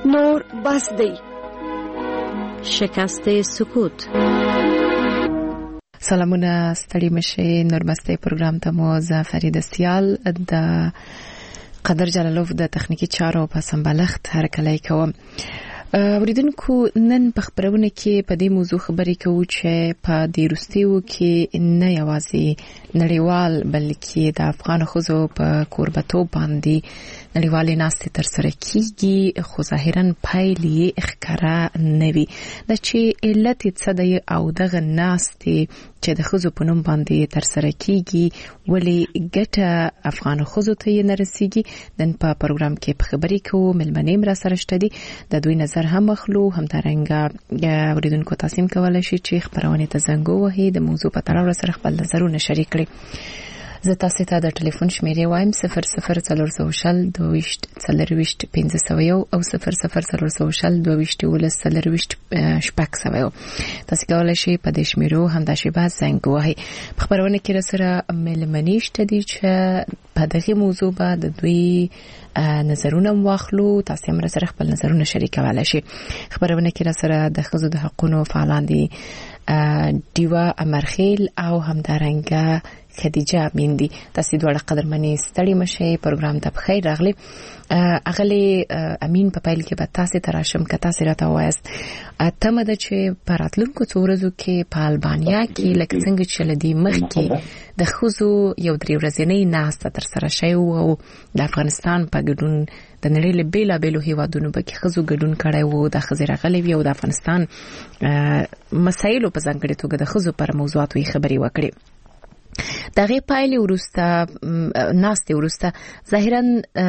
نور بس دی. شکست سکوت. سلامونه، ستړي مشه. نورمسته پروګرام ته مو فرید سیال د قدر جلالوف د تخنیکی چارو په سمبالښت هرکلی کوم. اوریدونکو، نن په خبرونه کې په دې موضوع خبرې کوو چې په دې وروستیو کې نه یوازې نړیوال بلکې د افغان ښځو په کوربتوب باندې نړیوالې ناستې ترسره کیږي، خو ظاهراً پایلې ښکاره نه وي. د چې علت څه دی او دغه ناستې چې د ښځو په نوم باندې ترسره کیږي ولې ګټه افغان ښځو ته یې نه رسیږي، نن په پروګرام کې په خبرې کوو. ملمنې مې راسره شته دي، د دوی نظر هم اخلو. همدارنګه اوریدونکو تاسو هم کولای شئ چې خبرونه ته زنګ ووهئ، د موضوع په تړاو سره خپل نظرونه شریک کړئ. زه تاسو ته د ټلیفون شمیرې وایم 0040 22 40 501 او 0040 22 تاسو کولای شئ په دې شمیرو هم د شیبه زنګ ووهئ. په خبرونه کې سره ملمنې شته دي چې په دغه موضوع باندې دوی نظرونه واخلو. تاسو هم سره خپل نظرونه شریکولای شئ. خبرونه کې سره د ښځو د حقوقو فعالان دي دیوا امرخیل او همدارنګه خدیجه میندی. تاسو دواړه قدرمنې ستړي مشه. پروګرام ته بخیر راغلی. اغلی امین په پایل کې به تاسو تراشم که تاسو راته وایست تمه ده چې په راتلونکو څو ورځو کې په البانیا کې لکه څنګه چې لدی مخ کې د ښځو یو درې ورځې ناسته ترسره شوی او د افغانستان په ګډون د نړۍ له بیلابېلو هیوادونو په کې ښځو ګډون کړی وو، د ښځې راغلي وي او د افغانستان مسایلو په ځانګړې توګه د ښځو پر موضوعاتو یې خبرې وکړي. دغه پایلې ورسته ناستې ورسته ظاهراً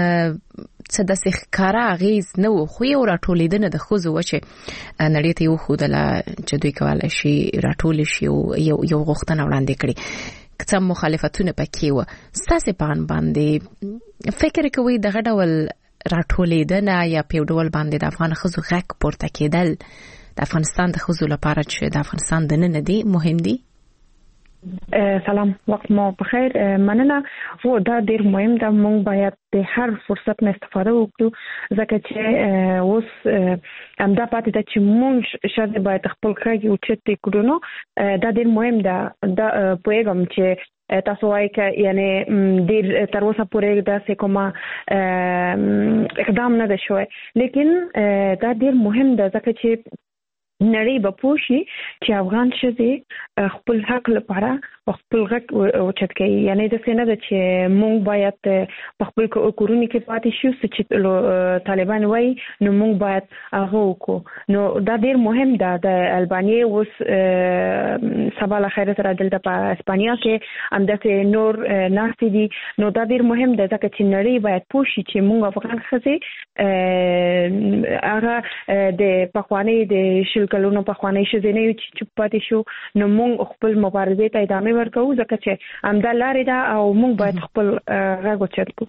څه د ښکارا غیز نه و، خو یو راټولیدنه د ښځو و چې نړۍ ته یې وښودله چې دوی کولی شي راټول شي او یو غوښتنه وړاندې کړي. څه مخالفتونه پکې و. ستاسو په اند باندې فکر کوئ دغه ډول راټولیدنه یا په ډول باندې د افغان ښځو غږ پورته کېدل د افغانستان د ښځو لپاره چې د افغانستان دننه دي مهم دي؟ سلام، وخت مو بخیر. مننه. و دا ډیر مهم ده. مونږ باید د هر فرصت نه استفاده وکړو ځکه چې اوس همدا پاتې ده چې مونږ شاید باید خپل کار اوچت کړو. نو دا ډیر مهم ده. دا پوهیږم چې تاسو وایي چې یعنی ډیر تر اوسه پورې داسې کومه اقدام نه ده شوی، لیکن دا ډیر مهم ده ځکه چې نړۍ به پوه شي چې افغان ښځې خپل حق لپاره خپل غږ اوچت کوي. یعنی د څه نه ده چې مونږ باید په خپل کورونو کې پاتې شو چې طالبان وایي نو مونږ باید هغه وکړو. نو دا ډیر مهم ده. د البانیا اوس سبا له خیره سره دلته په اسپانیا کې همداسې نور ناستې دي. نو دا ډیر مهم ده ځکه چې نړۍ باید پوه شي چې مونږ افغان ښځې هغه د پخوانۍ د شل کلونو پخوانۍ ښځې نه یو چې چوپ پاتې شو. نو مونږ خپل مبارزې ته ادامه ورکوو ځکه چې همدا لارې ده او مونږ باید خپل غږ اوچت کړو.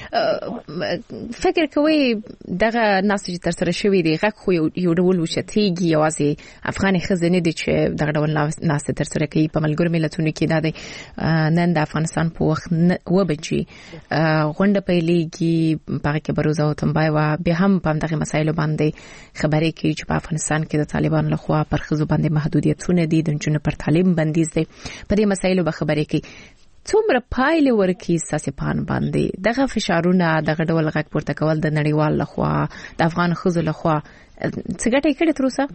فکر کوي دغه ناستې چې ترسره شوې دي غږ خو یو ډول وشتېږي، یوازې افغاني ښځې نه دي چې دغه ډول ناستې ترسره کوي. په ملګرو ملتونو کې دا دی نن د افغانستان په وخت 9 بجې غونډه پیلېږي، په هغه کې بروزه وتمبایوا بیا هم په دغه مسایلو باندې خبرې کوي چې په افغانستان کې د طالبان لخوا پر ښځو باندې محدودیتونه دي، د نجونو پر تعلیم بندیز دی. په دې مسایلو به خبرې کوي. څومره پایلې ورکړي ستاسو پان باندې دغه فشارونه، دغه ډول غږ پورته کول د نړیوال لخوا د افغان ښځو لخوا څه ګټه کړې تر اوسه؟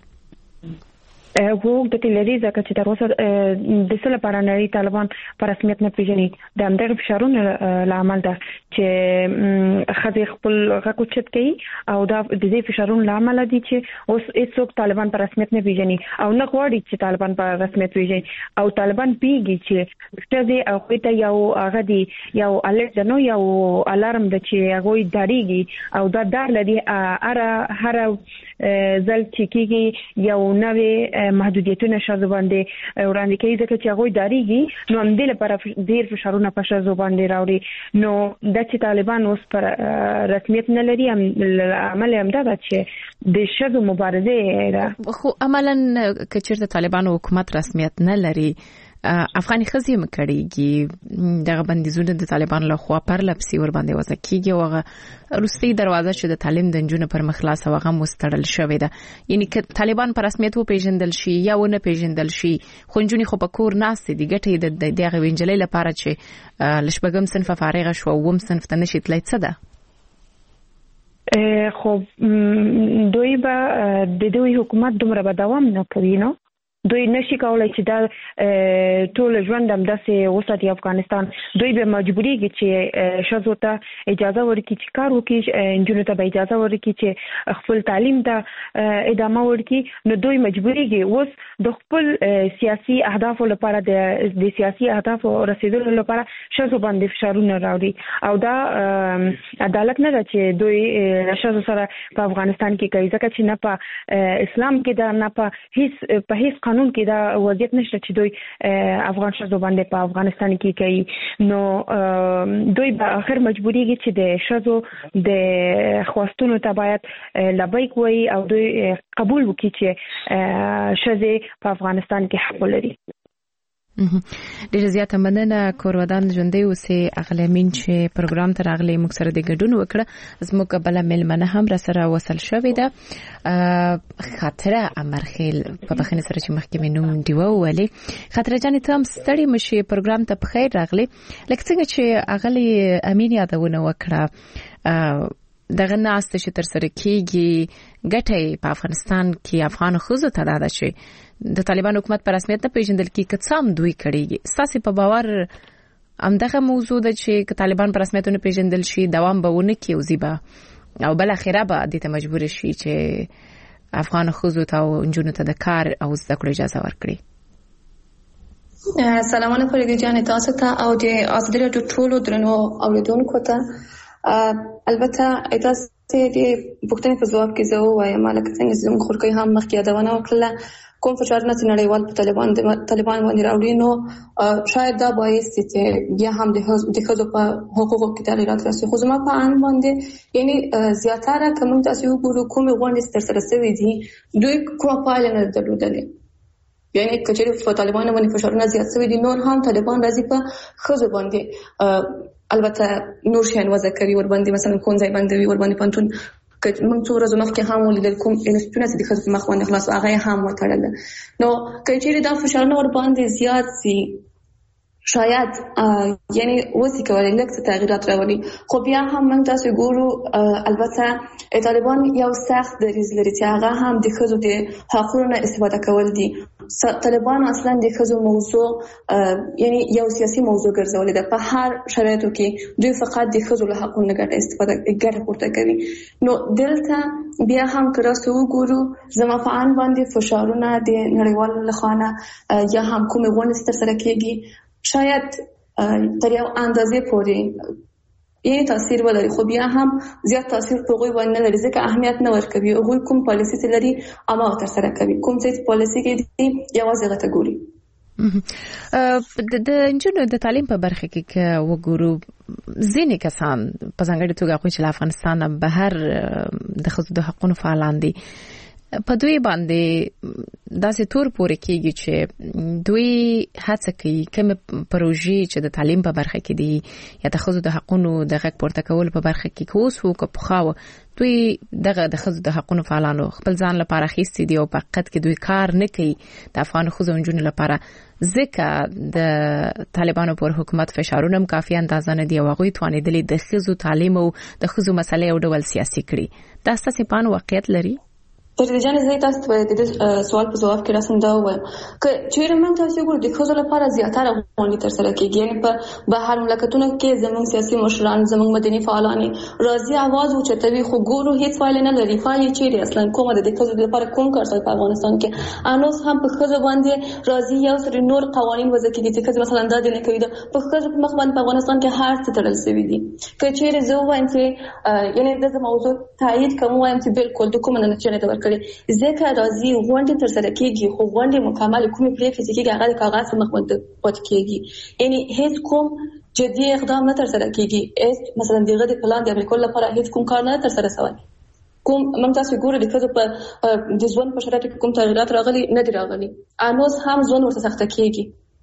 وو د تلری ځکه چې تر اوسه د څه لپاره نړۍ طالبان په رسمیت نه پیژني. د همدغه فشارونو لامل ده چې ښځې خپل غږ اوچت کوي او دا د دې فشارونو لامل دي چې اوس هیڅوک طالبان په رسمیت نه پیژني او نه غواړي چې طالبان په رسمیت پیژني. او طالبان پیږي چې ښځې او ته یو هغه دی یو الرټ نو یو الارم د چې هغه داریږي او دا دار لدی هر ځل چې کیږي یو نوې محدودیتونه شاذ باندې وړاندې کوي ځکه چې هغه داریږي. نو هم دې لپاره ډیر فشارونه په شاذ باندې راوړي. نو د چې طالبان اوس پر رسمیت نه لري عمل هم دا چې د شاذ مبارزه ده. خو عملاً کچېرته طالبان حکومت رسمیت نه لري افغاني خزي مکړيږي دغه بندیزونه د طالبان له خوا پر لپسي ور باندې وځي کیږي او روسي دروازه چې د تعلیم د جنونو پر مخلاص او غو مستړل شوې ده یعنی ک طالبان پر رسمیت و پیژندل شي یا ونه پیژندل شي خونجونی خو په کور ناس دي ګټې د دغه وینجلې لپاره چې لشبګم صنف فارغ شو ووم صنف ته نشي تلای څه ده خب دوی به د دوی حکومت دومره به دوام نه کوي نو دوی نشي کولای چې دا ټول ژوند هم داسې وساتي افغانستان دوی به مجبوریږي چې شذو ته اجازه ورکړي چې کار وکړي انجونو ته به اجازه ورکړي چې خپل تعلیم ته ادامه ورکړي نو دوی مجبوریږي اوس د خپل سیاسي اهدافو لپاره د سیاسي اهدافو رسیدلو لپاره شذو باندې فشارونه راوړي او دا عدالت نه ده چې دوی شذو سره په افغانستان کې کوي ځکه چې نه په اسلام کې دا نه په هیڅ قانون کې دا وضعیت نشته چې دوی افغان شذو باندې په افغانستان کې کوي نو دوی به اخر مجبوریږي چې د شذو د خواستونو ته باید لبیک وایي او دوی قبول وکړي چې شذې په افغانستان کې حق لري ډیره زیاته مننه کورودان ژوندۍ اوسې اغلمین چې پروګرام ته راغلي موږ سره د ګډون وکړه زموږ بل ملمنه هم را سره وصل شوې ده خاطره امرخیل په بخنه سره چې مخکې نوم دیو ولې خاطره جان ته هم ستړي مشي پروګرام ته په خیر راغلي لکه څنګه چې اغلی امین یادونه وکړه دغه ناست چې تر سره کیږي ګټي په افغانستان کې افغان خوځو ته داده شي د طالبان حکومت پر رسمیت نه پیژندل کی کڅام دوی کړيږي ساسي په باور همدغه موضوع د چې طالبان پر رسمیت نه پیژندل شي دوام به ونه کی وزيبه او بل اخره به د ته مجبور شي چې افغان خوځو ته او انجونو ته د کار او زده کړو اجازه ورکړي سلامونه فريدي جان تاسو ته او د ازدري ټولو درنو اوریدونکو ته البته تاسو د پښتني په ځواب کې زه وایم مالک څنګه زموږ خورکۍ هم مخکې یادونه وکړه کوم فشارونه چې نړیوال په طالبان باندې راوړي نو شاید دا باعث چې بیا هم د ښځو په حقوقو کې تغیرات راسي خو زما په ان باندې یعنی زیاتره کوم تاسو وګورو کوم غونډې تر سره شوي دي دوی کومه پایله نه درلودلې یعنی کچېرې په طالبان باندې فشارونه زیات شوي دي نور هم طالبان راځي په ښځو باندې البته نور شین وځه کوي ور باندې مثلا کونځای باندې ور باندې پنتون که موږ څو ورځې مخکې هم ولیدل کوم انسټیټونه چې د ښځو په مخ باندې خلاص هغه هم وتړل نو کچېرې دا فشارونه ور باندې زیات سي شاید یعنی وسی کولای لکه تغییرات راولي خو بیا هم موږ تاسو ګورو البته طالبان یو سخت دریځ لري چې هغه هم د ښځو د حقوقو استفاده کول دي طالبان اصلا د ښځو موضوع یعنی یو سیاسي موضوع ګرځولې ده په هر شرایطو کې دوی فقط د ښځو له حقوقو نه ګټه پورته کوي نو دلته بیا هم کراسو وګورو زما په ان باندې فشارونه د نړیوالو لخوا یا هم کوم غونډې تر سره کېږي شاید تر یو اندازې پورې یې تاثیر ولري خو بیا هم زیات تاثیر په غوي باندې لري ځکه اهمیت نه ورکوي غوي کوم پالیسي لري اما تر سره کوي کوم څه پالیسي کې یوازې غته ګوري د انجونو د تعلیم په برخه کې وګورو ځینې کسان په ځانګړي توګه خو چې افغانستان بهر د خصوصي د حقوقو فعالان دي په دوی باندې داسې تور پورې کېږي چې دوی هڅه کوي کوم پروژې چې د تعلیم په برخه کې دي یا د خصوصي د حقوقو د غږ پورته کول په برخه کې کوس وو که پخاوه دوی دغه د خصوصي د حقوقو فعالانو خپل ځان لپاره خېستي دي او په حقیقت کې دوی کار نه کوي د افغان خصوصي انجونو لپاره ځکه د طالبانو پر حکومت فشارونه هم کافي اندازه نه دي او هغوی توانېدلي د ښځو تعلیم او د ښځو مسلې یو ډول سیاسي کړي دا ستاسې په واقعیت لري پر دې ځان زه تاسو ته د سوال په جواب کې راسم دا وایم چې چیرې موږ تاسو وګورو د ښځو لپاره زیاتره غونډې تر سره کېږي یعنی په بهر مملکتونو کې زموږ سیاسي مشران زموږ مدني فعالان راځي आवाज اوچتوي خو ګورو هیڅ فایل نه لري فایل چیرې اصلا کومه د ښځو لپاره کوم کار شوی په افغانستان کې انوس هم په ښځو باندې راځي یو سری نور قوانين وضع کړي چې ښځې مثلا دا نه کوي په ښځو په مخ باندې په افغانستان کې هر څه تړل شوی دي که چیرې زه وایم چې یعنی د موضوع تایید کوم وایم چې بالکل د کوم نه چنه دا ورکړي ځکه راځي غونډې تر سره کېږي خو غونډې مکمل کومې پریکړې چې کېږي هغه د کاغذ په مخ باندې پات کېږي یعنی هیڅ کوم جدي اقدام نه تر سره کېږي مثلا دغه د پلان د امریکا لپاره هیڅ کوم کار نه تر سره شوی کوم موږ تاسو ګورو د ښځو په د ژوند په شرایطو کې کوم تغیرات راغلي نه دي راغلي انوس هم ژوند ورته سخته کېږي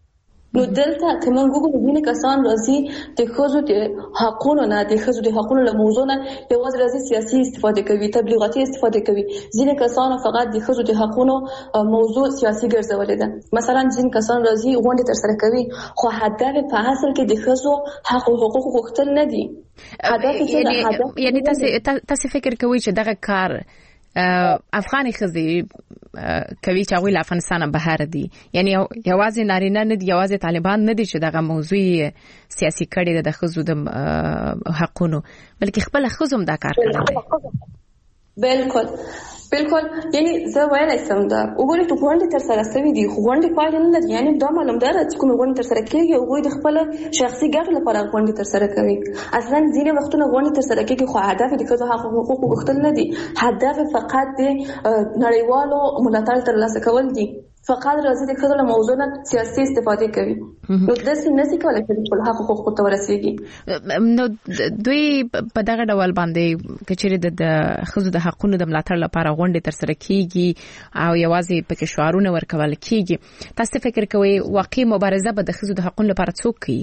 نو دلته کومه وګورئ کسان راځي د ښځو د حقونو نه د ښځو د حقونو له موضوع نه یوازې راځي سیاسي استفاده کوي تبلیغاتي استفاده کوي ځینې کسان فقط د ښځو د حقونو موضوع سیاسي ګرځولې ده مثلا ځینې کسان راځي غونډې ترسره کوي خو هدف په اصل کې د ښځو حق او حقوق غوښتل نه دي یعنی تاسو فکر کوئ چې دغه کار افغاني ښځې کوي چې هغوی له افغانستانه بهر دي یعنی یوازې نارینه نه دي یوازې طالبان نه دي چې دغه موضوع سیاسي کړي د ښځو د حقونو بلکې خپل ښځو هم دا کار کوي بالکل یعنی زه ویلای سم دا وګورئ ته غونډې ترسره شوې دي خو غونډې پایله نه لري یعنی دا معلوم ده چې کوم غونډې ترسره کیږي هغوی د خپل شخصي ګټو لپاره غونډې ترسره کوي اصلا ځینې وختونه غونډې ترسره کیږي خو هدف د ښځو حق او حقوق غوښتل نه دي هدف فقط د نړیوالو ملاتړ ترلاسه کول دي فقط راځي د ښځو له موضوع نه سیاسي استفاده کوي نو داسې نشي کولی چې خپل حق او حقوق ته ورسیږي نو دوی په دغه ډول باندې کچېرې د ښځو د حقونو د ملاتړ لپاره غونډې ترسره کیږي او یوازې پکې شعارونه ورکول کیږي تاسو فکر کوئ واقعي مبارزه به د ښځو د حقونو لپاره څوک کوي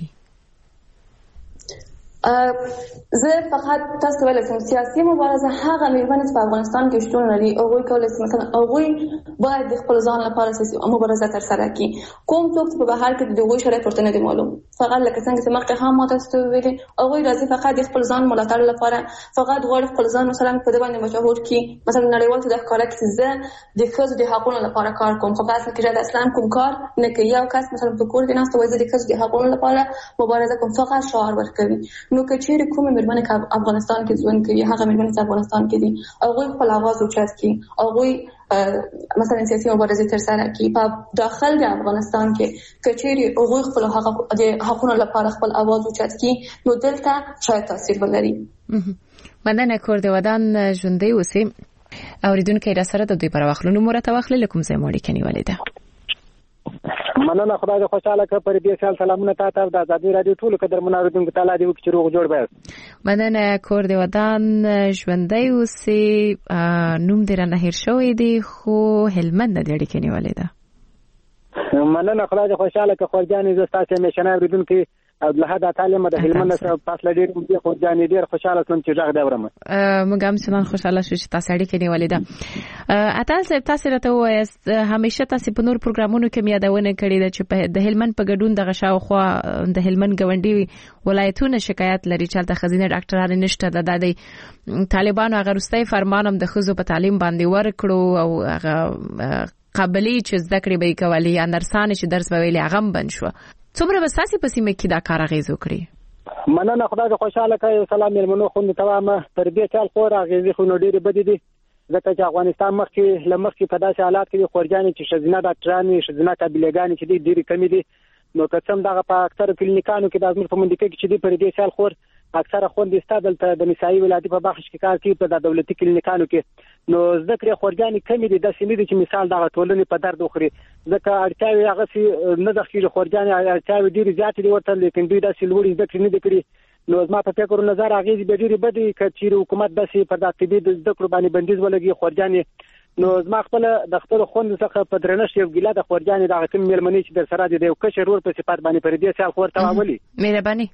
زه فقط تاسو ویل سم سیاسي مبارزه هغه میرمنې په افغانستان کې شتون لري او هغوی کولای شي مثلا هغوی باید د خپل ځان لپاره مبارزه ترسره کړي کوم څوک چې په بهر کې د هغوی شرایط ورته نه دي معلوم فقط لکه څنګه چې مخکې هم ما تاسو ته ویلي هغوی راځي فقط د خپل ځان ملاتړ لپاره فقط غواړي خپل ځان مثلا په دې باندې مشهور کړي مثلا نړیوال ته د ښکاره کړي چې زه د ښځو د حقونو لپاره کار کوم خو په اصل کې د اسلام کوم کار نه کوي یو کس مثلا په کور کې ناست وایي زه د ښځو د حقونو لپاره مبارزه کوم فقط شعار ورکوي نو که چیرې کومه میرمنې که افغانستان کې ژوند کوي هغه میرمنې چې افغانستان کې دي هغوی خپل اواز اوچت کړي هغوی مثلا سیاسي مبارزه ترسره کړي په داخل د افغانستان کې که چیرې هغوی خپل حقونو لپاره خپل اواز اوچت کړي نو دلته شاید تاثیر ولري مننه کور د ودان ژوندۍ اوسئ اوریدونکو را سره د دوی پر واخلونو مرته واخلې کوم ځای مو اړیکه نیولې ده مننه خدای دې خوشاله کړه پر دې سال سلامونه تاسو د آزادي رادیو ټول قدر مناردونکو تعالی دې وکړي روغ جوړ به مننه کور د ودان ژوندۍ اوسئ نوم دې رانه هیر شوی دی خو هلمند د اړیکې نیولې ده مننه خدای دې خوشاله کړه خورجانې زه تاسو همیشنه اوریدونکو او له هدا تعلیم د هلمند سره فاصله ډیر دی خو ځان ډیر خوشاله سم چې ځغ دورم موږ هم څنګه خوشاله شو چې تاسو اړیکې نیولې ده تاسو راته وایست همیشه تاسو په نور پروګرامونو کې یادونه کړې ده چې د هلمند په ګډون د غشاوخوا د هلمند ګوندی ولایتونه شکایت لري چې د خزینه ډاکټرانو نشته د طالبانو هغه رستۍ فرمانم د خزو په تعلیم باندې ورکړو او هغه قابلیت چې زده کړې به کولې یا نرسانه چې درس به ویلي هغه بند شو څومره به ساسي په سیمه کې دا کار اغیز وکړي مننه خدای دې خوشاله کړي سلام مېلمنو خو تمامه پر دې چل خور اغیزې خو نو ډېرې بدې دي ځکه چې افغانستان مخکې لمخکې په داسې حالات کې خورجانې چې شزینه ډاکټرانې شزینه قابلیتګانې چې ډېرې کمې دي نو کڅم دغه په اکثر کلینیکانو کې د ازمیر په منډه کې چې دی پر دې چل خور اکثر خوندې ستادل ته د نسایي ولادت په بخش کې کار کوي په د دولتي کلینیکانو کې نو ذکر خورجانې کمې دي د سیمې چې مثال دغه ټولنې په درد وخوري ځکه اړتیاوې هغه سي نه د خیر خورجانې اړتیاوې ډېرې زیاتې دي ورته لیکن دوی داسې لوړې ذکر نه دي کړی نو زما په فکر نظر هغه دې ډېرې بدې کچې حکومت داسې په دغه طبي د ذکر باندې بندیز ولګي خورجانې نو زما خپل د خپل خوند څخه په درنښت یو ګیله د خورجانې د حکم مېلمنې چې در سره د یو کشر ور په صفات باندې پر دې سال خور تاولي مهرباني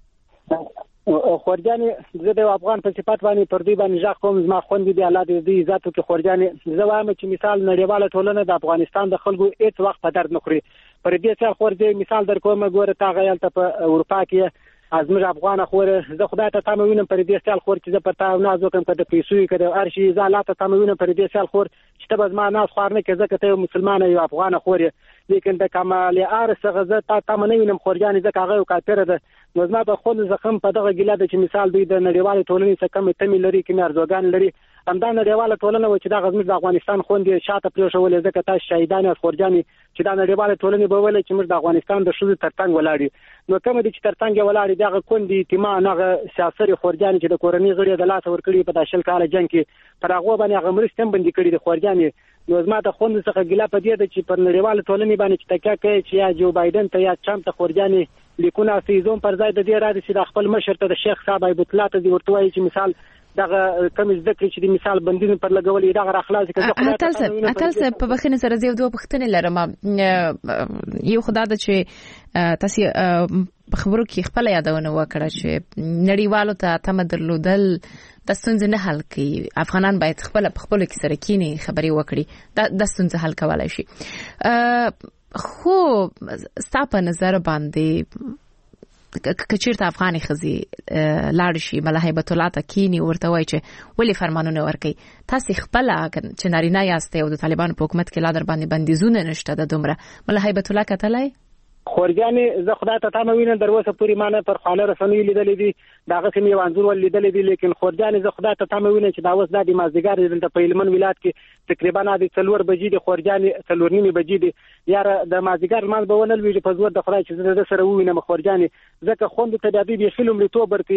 خورجانې زه د افغان په صفات باندې پر دې باندې ځخ کوم زما خوند دي الله دې عزت وکړي خورجانې زه وایم چې مثال نړیواله ټولنه د افغانستان د خلکو هیڅ وخت په درد نه خوري پر دې سال خور دې مثال در کوم ګوره تا غیل ته په اروپا کې ازمر افغان خور زه خدای ته تموینم پر دې سال خور چې زه پتا ناز وکم کده پیسې کده ارشي زالاته تموینم پر دې سال خور چې ته بز ما ناز خور نه کې ځکه ته مسلمان یو افغان خور لیکن د کمال ارس غزه تا تمنوینم خورجانې ځکه هغه کافر ده نو زما په خود زخم په دغه ګیله د چې مثال دوی د نړیوالې ټولنې څخه کم تمي لري کې مرزوګان لري همدا نړیواله ټولنه و چې د غزمیر د افغانستان خوندې شاته پریښولې ځکه تاسو شهیدان خورجانې چې د نړیواله ټولنې به ولې چې موږ د افغانستان د شوزي ترڅنګ ولاړی نو کوم دي چې ترڅنګ ولاړی دغه کوندې اعتماد نه سیاسي خورجانې چې د کورنۍ غړي د لاس ورکړي په داشل کال جنگ کې پر هغه باندې هغه مرستم بندي کړي د خورجانې نو زما د خوند څخه ګیله پدې ده چې پر نړیواله ټولنې باندې چې تکیه کوي چې یا جو بایدن ته یا ټرمپ ته خورجانې لیکونه فیزون پر ځای د دې راځي چې د خپل مشر ته د شیخ صاحب ایبت الله ته ورته وایي چې مثال دغه کم زده کړې چې د مثال بندیز پر لګولې دغه راخلاص کړي. اتل په بخینه سره زیو دوه پښتنې لرم. یو خدای د چې تاسو په خبرو کې خپل یادونه وکړه چې نړیوالو ته تم درلودل د ستونزې نه حل کوي. افغانان باید خپل کې سره کینی خبري وکړي د ستونزې حل کولای شي. خو ستاسو نظر باندې کچیرته افغاني خزي لاړ شي ملهیبت الله تکینی ورته وای چې ولی فرمانونه ورکي تاسو خپل چې نارینه یاست او د طالبانو په حکومت کې لا در باندې بندیزونه نشته د دومره ملهیبت الله کتلای خورجانې زه خدای ته تمه وینم در اوسه پورې مانه پر خاله رسنۍ لیدلې دي داغه سم یو انځور ول لیدلې دي لیکن خورجانې زه خدای ته تمه وینم چې دا اوس د مازدیګر د پهلمن ولایت کې تقریبا د 4 بجې د خورجانې 4:30 بجې دي یار د مازدیګر مال به ونل ویل په زور د خدای چې زه سره وینم خورجانې ځکه خوند ته د دې فلم لته برتي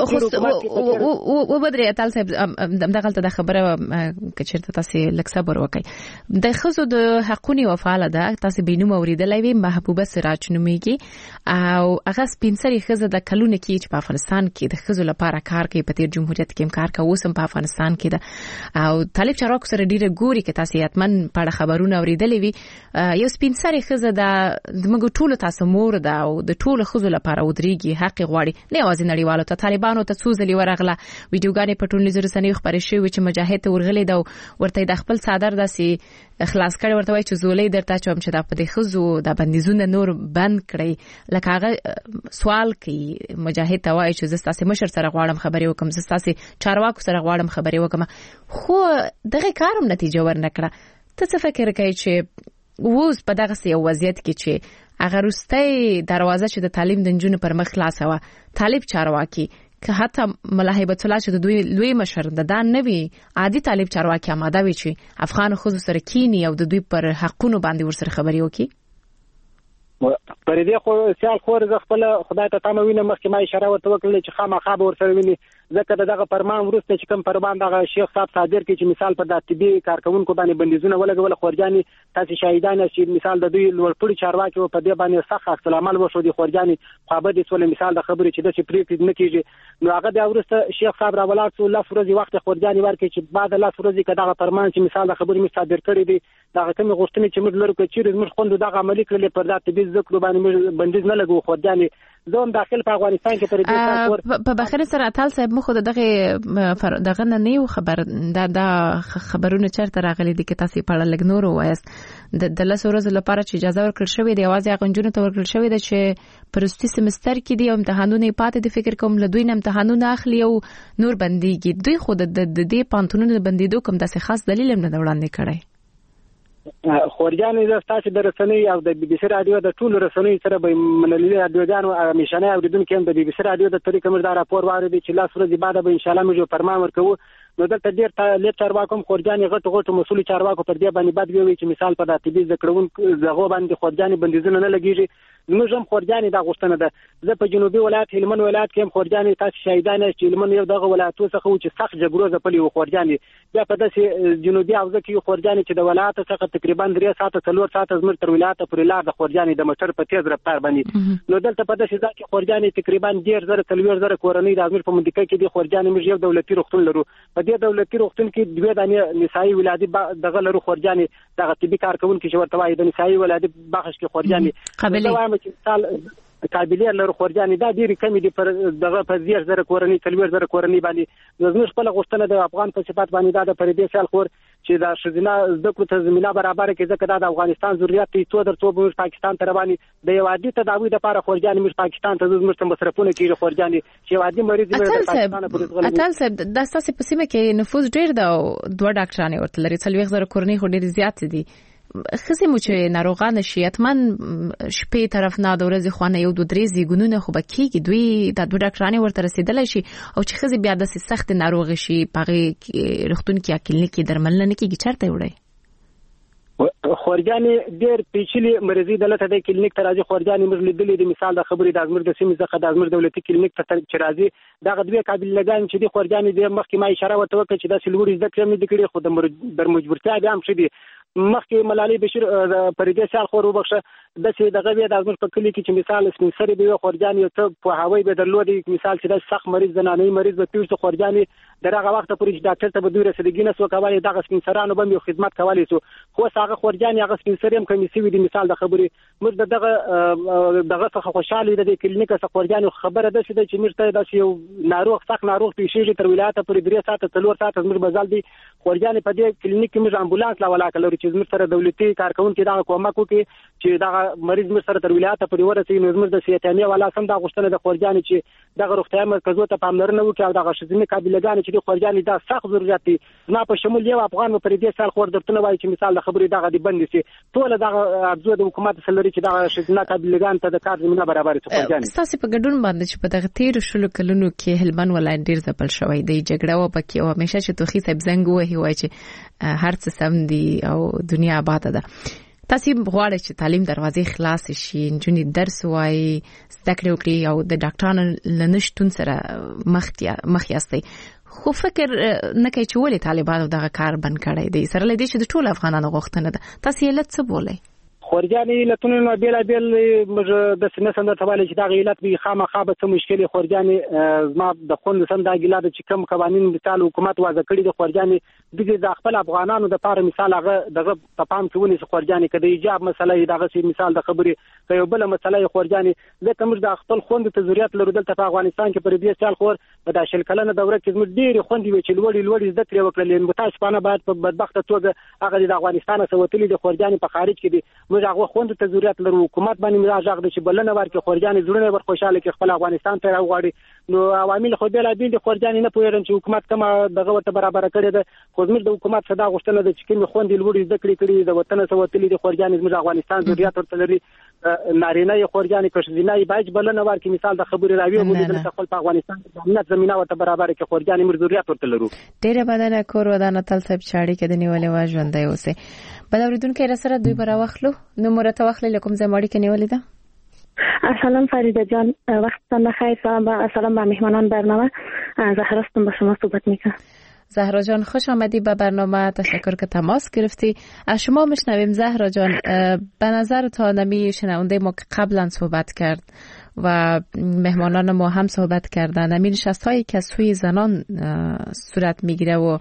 او بدري اتل صاحب دغه ته خبره کچرته تاسو لک صبر وکي د خزو د حقونی وفاله ده تاسو بینو اوریدلای وي محبوبه چنومیږي او هغه سپینسري خزه د کلونه کې چې په افغانستان کې د خزو لپاره کار کوي په تیر جمهوریت کې کار کوي اوس په افغانستان کې ده او طالب چارواکو سره ډیره ګوري کې تاسو یاتمن په خبرونه اوریدلې وي یو سپینسري خزه د موږ ټول تاسو مور ده او د ټول خزو لپاره ودرېږي حق غواړي نه یوازې نړیوالو ته طالبانو ته څوزلي ورغله ویډیوګانې په ټولنیزو رسنیو خبرې شوې چې مجاهد ورغلي ده ورته د خپل صادر داسي خلاص کړي ورته وای چې زولې درته چوم چې د په خزو د بندیزونه نور بند کړي لکه هغه سوال کوي مجاهد ته وای چې زستا سي مشر سره غواړم خبرې وکم زستا سي چارواکو سره غواړم خبرې وکم خو دغه کارم نتیجه ورنکړه ته څه فکر کوي چې ووز په دغه سي وضعیت کې چې هغه روستي دروازه چې د تعلیم د جنونو پر مخ خلاصه و طالب چارواکي که حتی ملهیبت الله چې د دوی لوی مشر د دان نوي عادي طالب چارواکي آماده وي چې افغان خو سره کینی او د دوی پر حقونو باندې ورسره خبري وکړي پر دې خو سیال خور ز خپل خدای ته تمه وینم مخکې ما اشاره ورته وکړل چې خامخا به ورسره ویني ځکه دغه فرمان ورسته چې کوم فرمان دغه شیخ صاحب صادر کې چې مثال په د طبي کارکونکو باندې بندیزونه ولګول خورجاني تاسو شاهدان چې مثال د دوی لوړپوړي چارواکي په دې باندې سخت عکس العمل وشو دي خورجاني خبر دي څول مثال د خبرې چې د پریکړې نه کیږي نو هغه د ورسته شیخ صاحب راولات الله فرضي وخت خورجاني ورکړي چې بعد الله فرضي کداغه فرمان چې مثال د خبرې مصادر کړی دي دغه کوم غوښتنې چې موږ لرو چې موږ خوند دغه عملي کړل پر د طبي ذکر باندې بندیز نه لګو خورجاني زوم داخل په افغانستان کې پر دې په بخره سره اتل صاحب مخ دغه نه نیو خبر دا خبرونه چرته راغلي دي کې تاسو په اړه لګنور وایست د لاسو ورځ لپاره چې اجازه ورکړل شوې دی اواز هغه جنونو ته ورکړل شوې ده چې پرستی سمستر کې دی امتحانونه پاتې دي فکر کوم له دوی نه امتحانونه اخلي او نور بنديږي دوی خود د دې پانتونونو بندیدو کوم داسې خاص دلیل هم نه وړاندې کړي خورجانې زستاسو د رسنۍ او د بي بي سي رادیو د ټولو رسنۍ سره به منللي رادیوګانو میشنه اوریدونکو هم د بي بي سي رادیو د طریقې موږ دا راپور واردې چې لاس ورځې بعد به ان شاء الله موږ فرمان ورکوو نو دلته ډیر لیپ چارواکو خورجانې غټ مسؤل چارواکو پر دې باندې بد وی چې مثال په د طبي ذکرون زغو باندې خورجانې بندیزونه نه لګیږي موږ هم خورجانې دا غوښتنه ده زه په جنوبي ولایت هلمند ولایت کې هم خورجانې تاسو شاهدان چې هلمند یو دغه ولایتو څخه چې سخت جګړو ځپلې و خورجانې بیا په داسې جنوبي حوزه کې خورجانې چې د ولایت څخه تقریبا 3 ساعته 4 ساعته زموږ تر ولایت پورې لار د خورجانې د موټر په تیز رفتار باندې نو دلته په داسې ځای کې خورجانې تقریبا 10000 کورنۍ د امیر په منطقه کې د خورجانې موږ یو دولتي روغتون لرو په دې دولتي روغتون کې دوه دانې نسایي ولادت دغه لرو خورجانې دغه طبي کارکونکو چې ورته وایي د نسایي ولادت بخښ کې خورجانې قابلیت لرو خورجانې دا ډېری کمی دي پر دغه په 10000 کورنۍ 40000 کورنۍ باندې زموږ خپل غوښتنه د افغان په صفات باندې دا د پردې سال خور چې دا شذنا ذکر ته زمينه برابر کې ځکه دا د افغانستان ضرورت دی تو درته موږ پاکستان ته رواني د یو عادي تداوی لپاره خورجانې موږ پاکستان ته زموږ مصرفونه کیږي خورجانې چې عادي مریض د پاکستان په ډول اتل صاحب د تاسو په سیمه کې نفوذ ډیر دا دوه ډاکټرانه ورته لري 40000 کورنۍ خو ډیر زیات دي خزي مو چې ناروغان شیاتمن شپې طرف نه د ورځې خوانه یو 2-3 زیګونونه خو بکیږي دوی د دوه ډاکټرانه ورته رسیدلای شي او چې خزي بیا د سخت ناروغ شي پغه رختون کې کلینیک درملنه نه کیږي چرته وړي خورجانې ډېر پیچلي مریضي دلته د کلینیک ته راځي خورجانې موږ لیدلې د مثال د خبرې د ازمر د سیمې څخه د ازمر دولتي کلینیک ته چې راځي دغه دوه قابل لګان چې د خورجانې د مخکې ما اشاره ورته وکړه چې د سلوړي ذکر نه دي کړي خو د مجبورتیا به هم شدي مخکې ملالي بشیر پردې سال خور وبخښه د سې دغه وی د ازمر په کلی کې چې مثال سپینسري به خورجانې ته په هوای به درلودي مثال چې د سخت مریض زنانه مریض به پیښ خورجانې در هغه وخت پورې چې ډاکټر ته به دوی رسیدګي نه سو کولای دغه سپینسرانو به یو خدمت کولی سو خو هغه خورجان هغه سپینسر هم کمی سوي د مثال د خبرې موږ دغه څخه خوشاله د کلینیک څخه خورجان خبره ده چې موږ ته د یو ناروغ سخت ناروغ پیښیږي تر ولایت پورې 3 ساعته 4 ساعته موږ بزال دي خورجان په دې کلینیک کې موږ امبولانس لا ولاکه لري چې موږ سره دولتي کارکونکو دا کومک وکړي چې دا مریض موږ سره تر ولایت پورې ورسېږي نو موږ د سیاتامي ولا سم دا غوښتنه د خورجان چې دغه روغتیا مرکزو ته پاملرنه وکړي او دغه شزمي قابلګان چې د خورجان دا سخت ضرورت دي نه په شمول یو افغان په دې سال خور درته وایي چې مثال د خبرې دغه دی بند شي ټول دغه ابزو د حکومت سره لري چې دغه شزمي قابلګان ته د کار زمينه برابر شي خورجان تاسو په ګډون باندې چې په دغه تیر شلو کلونو کې هلمند ولایت ډیر ځپل شوی دی جګړه و پکې او همیشه چې توخی صاحب زنګ وایي چې هر څه سم دي او دنیا آباد ده تاسو غواړئ چې تعلیم دروازې خلاص شي نجونې درس وایي زده کړې وکړي او د ډاکټرانو لنشتون سره مخ یاستئ خو فکر نه کوي چې ولې طالبانو دغه کار بند کړی دی سره لدې چې د ټول افغانانو غوښتنه ده تاسو یې لڅ بولئ خورجاني لتون نو بیل موږ د سینې سند ته وایي چې دا غیلت به خامخا به څه مشکل خورجاني ما د خوند سند دا ګیلاده چې کم قوانين مثال حکومت وضع کړی د خورجاني د خپل افغانانو د لپاره مثال هغه دغه تپام کوي چې خورجاني کده ایجاب مسله دغه مثال د خبرې یو بل مسله خورجاني ځکه موږ د خپل خوند ته ضرورت لرو دلته په افغانستان کې پر دې سال خور په داشل کلنه دوره کې موږ ډېر خوند وی چې لوړی زده کړې وکړل متاسفانه باید په بدبخت توګه هغه د افغانستان سره وتلي د خورجاني په خارج کې دي هغه خوند ته ضرورت لرو حکومت باندې مراجعه د چې بلنه ورکړي خورجاني زړونه ور خوشاله کې خپل افغانستان ته راوغاړي نو عوامل خو بیل د خورجاني نه پوهیږي چې حکومت کومه دغه ورته برابر کړی ده خو زموږ د حکومت صدا غوښتنه ده چې کوم خوند لوړی زده کړي د وطن سره وتلي د خورجاني زموږ افغانستان ضرورت ورته لري نارینه خورجاني کښځینه باج بلنه ورکړي مثال د خبرې راوي موږ د خپل افغانستان د امنیت زمينه ورته برابر کې خورجاني موږ ضرورت ورته لرو ډیره بدنه کور ودانه تل سب چاړي کې د نیولې و ژوندۍ اوسه بل اوریدونکو را سره دوی برا واخلو نو مرته واخلې لکم زماړي کې نیولې ده سلام فریده جان وقتتان بخیر سلام به مهمانان برنامه زهرا هستم با شما صحبت میکنم زهرا جان خوش آمدی به برنامه تشکر که تماس گرفتی از شما میشنویم زهرا جان به نظر تا نمی شنونده ما که قبلا صحبت کرد و مهمانان ما هم صحبت کردن نمی نشستهایی که سوی زنان صورت میگیره و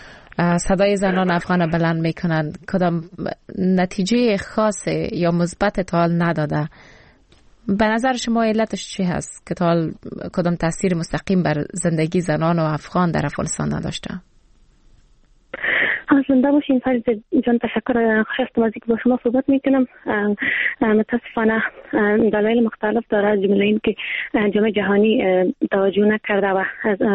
صدای زنان افغان بلند میکنن کدام نتیجه خاص یا مثبت تا حال نداده به نظر شما علتش چی هست که تا حال کدام تاثیر مستقیم بر زندگی زنان و افغان در افغانستان نداشته؟ زنده باشین فرید جان تشکر خوش هستم از اینکه با شما صحبت میکنم متاسفانه دلایل مختلف داره جمله این که جامعه جهانی توجه نکرده و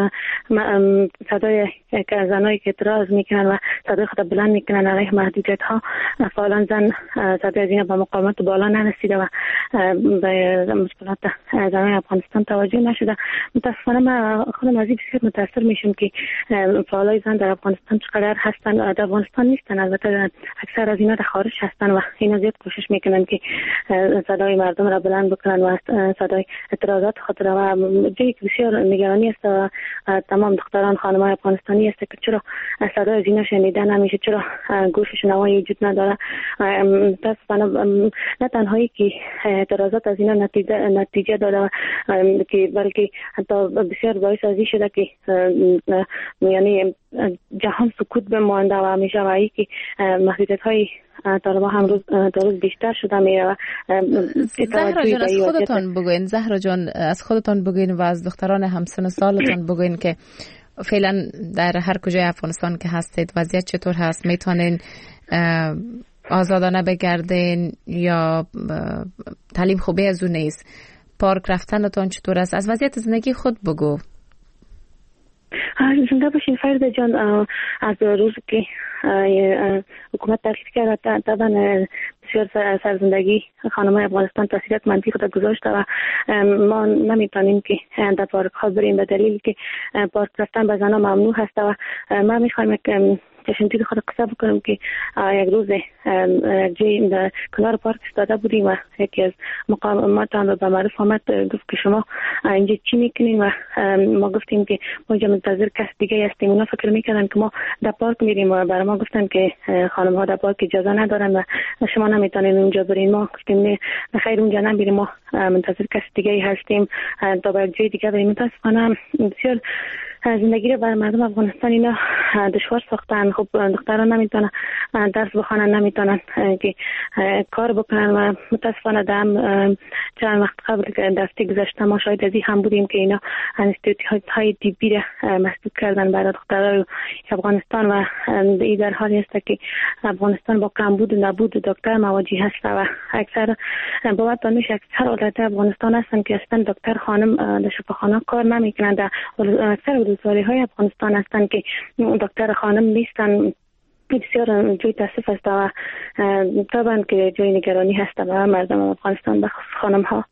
صدای زنایی که اعتراض میکنن و صدای خود بلند میکنن علیه محدودیت ها فعلا زن صدای از اینا به مقاومت بالا نرسیده و به مشکلات زنای افغانستان توجه نشده متاسفانه ما خودم از این بسیار متاثر میشم که فعالای زن در افغانستان چقدر هستن در افغانستان نیستن البته اکثر از اینا در خارج هستن و اینا زیاد کوشش میکنن که صدای مردم را بلند بکنن و صدای اعتراضات خود را و جایی که بسیار نگرانی است و تمام دختران خانم‌های افغانستانی است که چرا صدای از اینا شنیده نمیشه چرا گوشش نوایی وجود نداره متاسفانه نه تنهایی که اعتراضات از اینا نتیجه داده که بلکه حتی بسیار باعث از این شده که یعنی جهان سکوت بمانده و همیشه وایی که محدودیت‌های طالبان هم روز بیشتر شده میره. زهرا جان از خودتان بگوین زهرا جان از خودتان بگوین و از دختران همسن سالتان بگوین که فعلا در هر کجای افغانستان که هستید وضعیت چطور هست میتونین آزادانه بگردین یا تعلیم خوبی از اون نیست پارک رفتنتان چطور است از وضعیت زندگی خود بگو زنده باشین فرید جان از روز که حکومت تغییر کرد طبعا بسیار سرزندگی خانم‌های افغانستان تاثیرات منفی خود گذاشته و ما نمیتونیم که در پارک ها بریم به دلیل که پارک رفتن به زنان ممنوع هست و ما میخوایم که چشمگیر خود قصه بکنم که یک روز جای در کنار پارک ایستاده بودیم و یکی از مقاماتان رو به معرف آمد گفت که شما اینجا چی میکنین و ما گفتیم که ما اینجا منتظر کس دیگه هستیم اونا فکر میکردن که ما در پارک میریم و برای ما گفتن که خانم ها در پارک اجازه ندارن و شما نمیتونین اونجا برین ما گفتیم نه خیر اونجا نمیریم ما منتظر کس دیگه هستیم تا به جای دیگه بریم متاسفانه بسیار زندگی رو بر مردم افغانستان اینا دشوار ساختن. خب دختران نمیتونن درس بخونن، نمیتونن که کار بکنن و متاسفانه چند وقت قبل دستی گذشته ما شاید از این هم بودیم که اینا انستیتوت‌های طبی را مسدود کردن برای دختران افغانستان و این در حالی است که افغانستان با کمبود و نبود دکتر مواجه هست و اکثر باور دانش اکثر ولایت افغانستان هستن که اصلا دکتر خانم در شفاخانه کار نمیکنند. اکثر ولایت‌های افغانستان هستن که دکتر خانم نیستن. بسیار جای تاسف است و طبعا که جای نگرانی هست برای مردم افغانستان بخصوص خانم ها.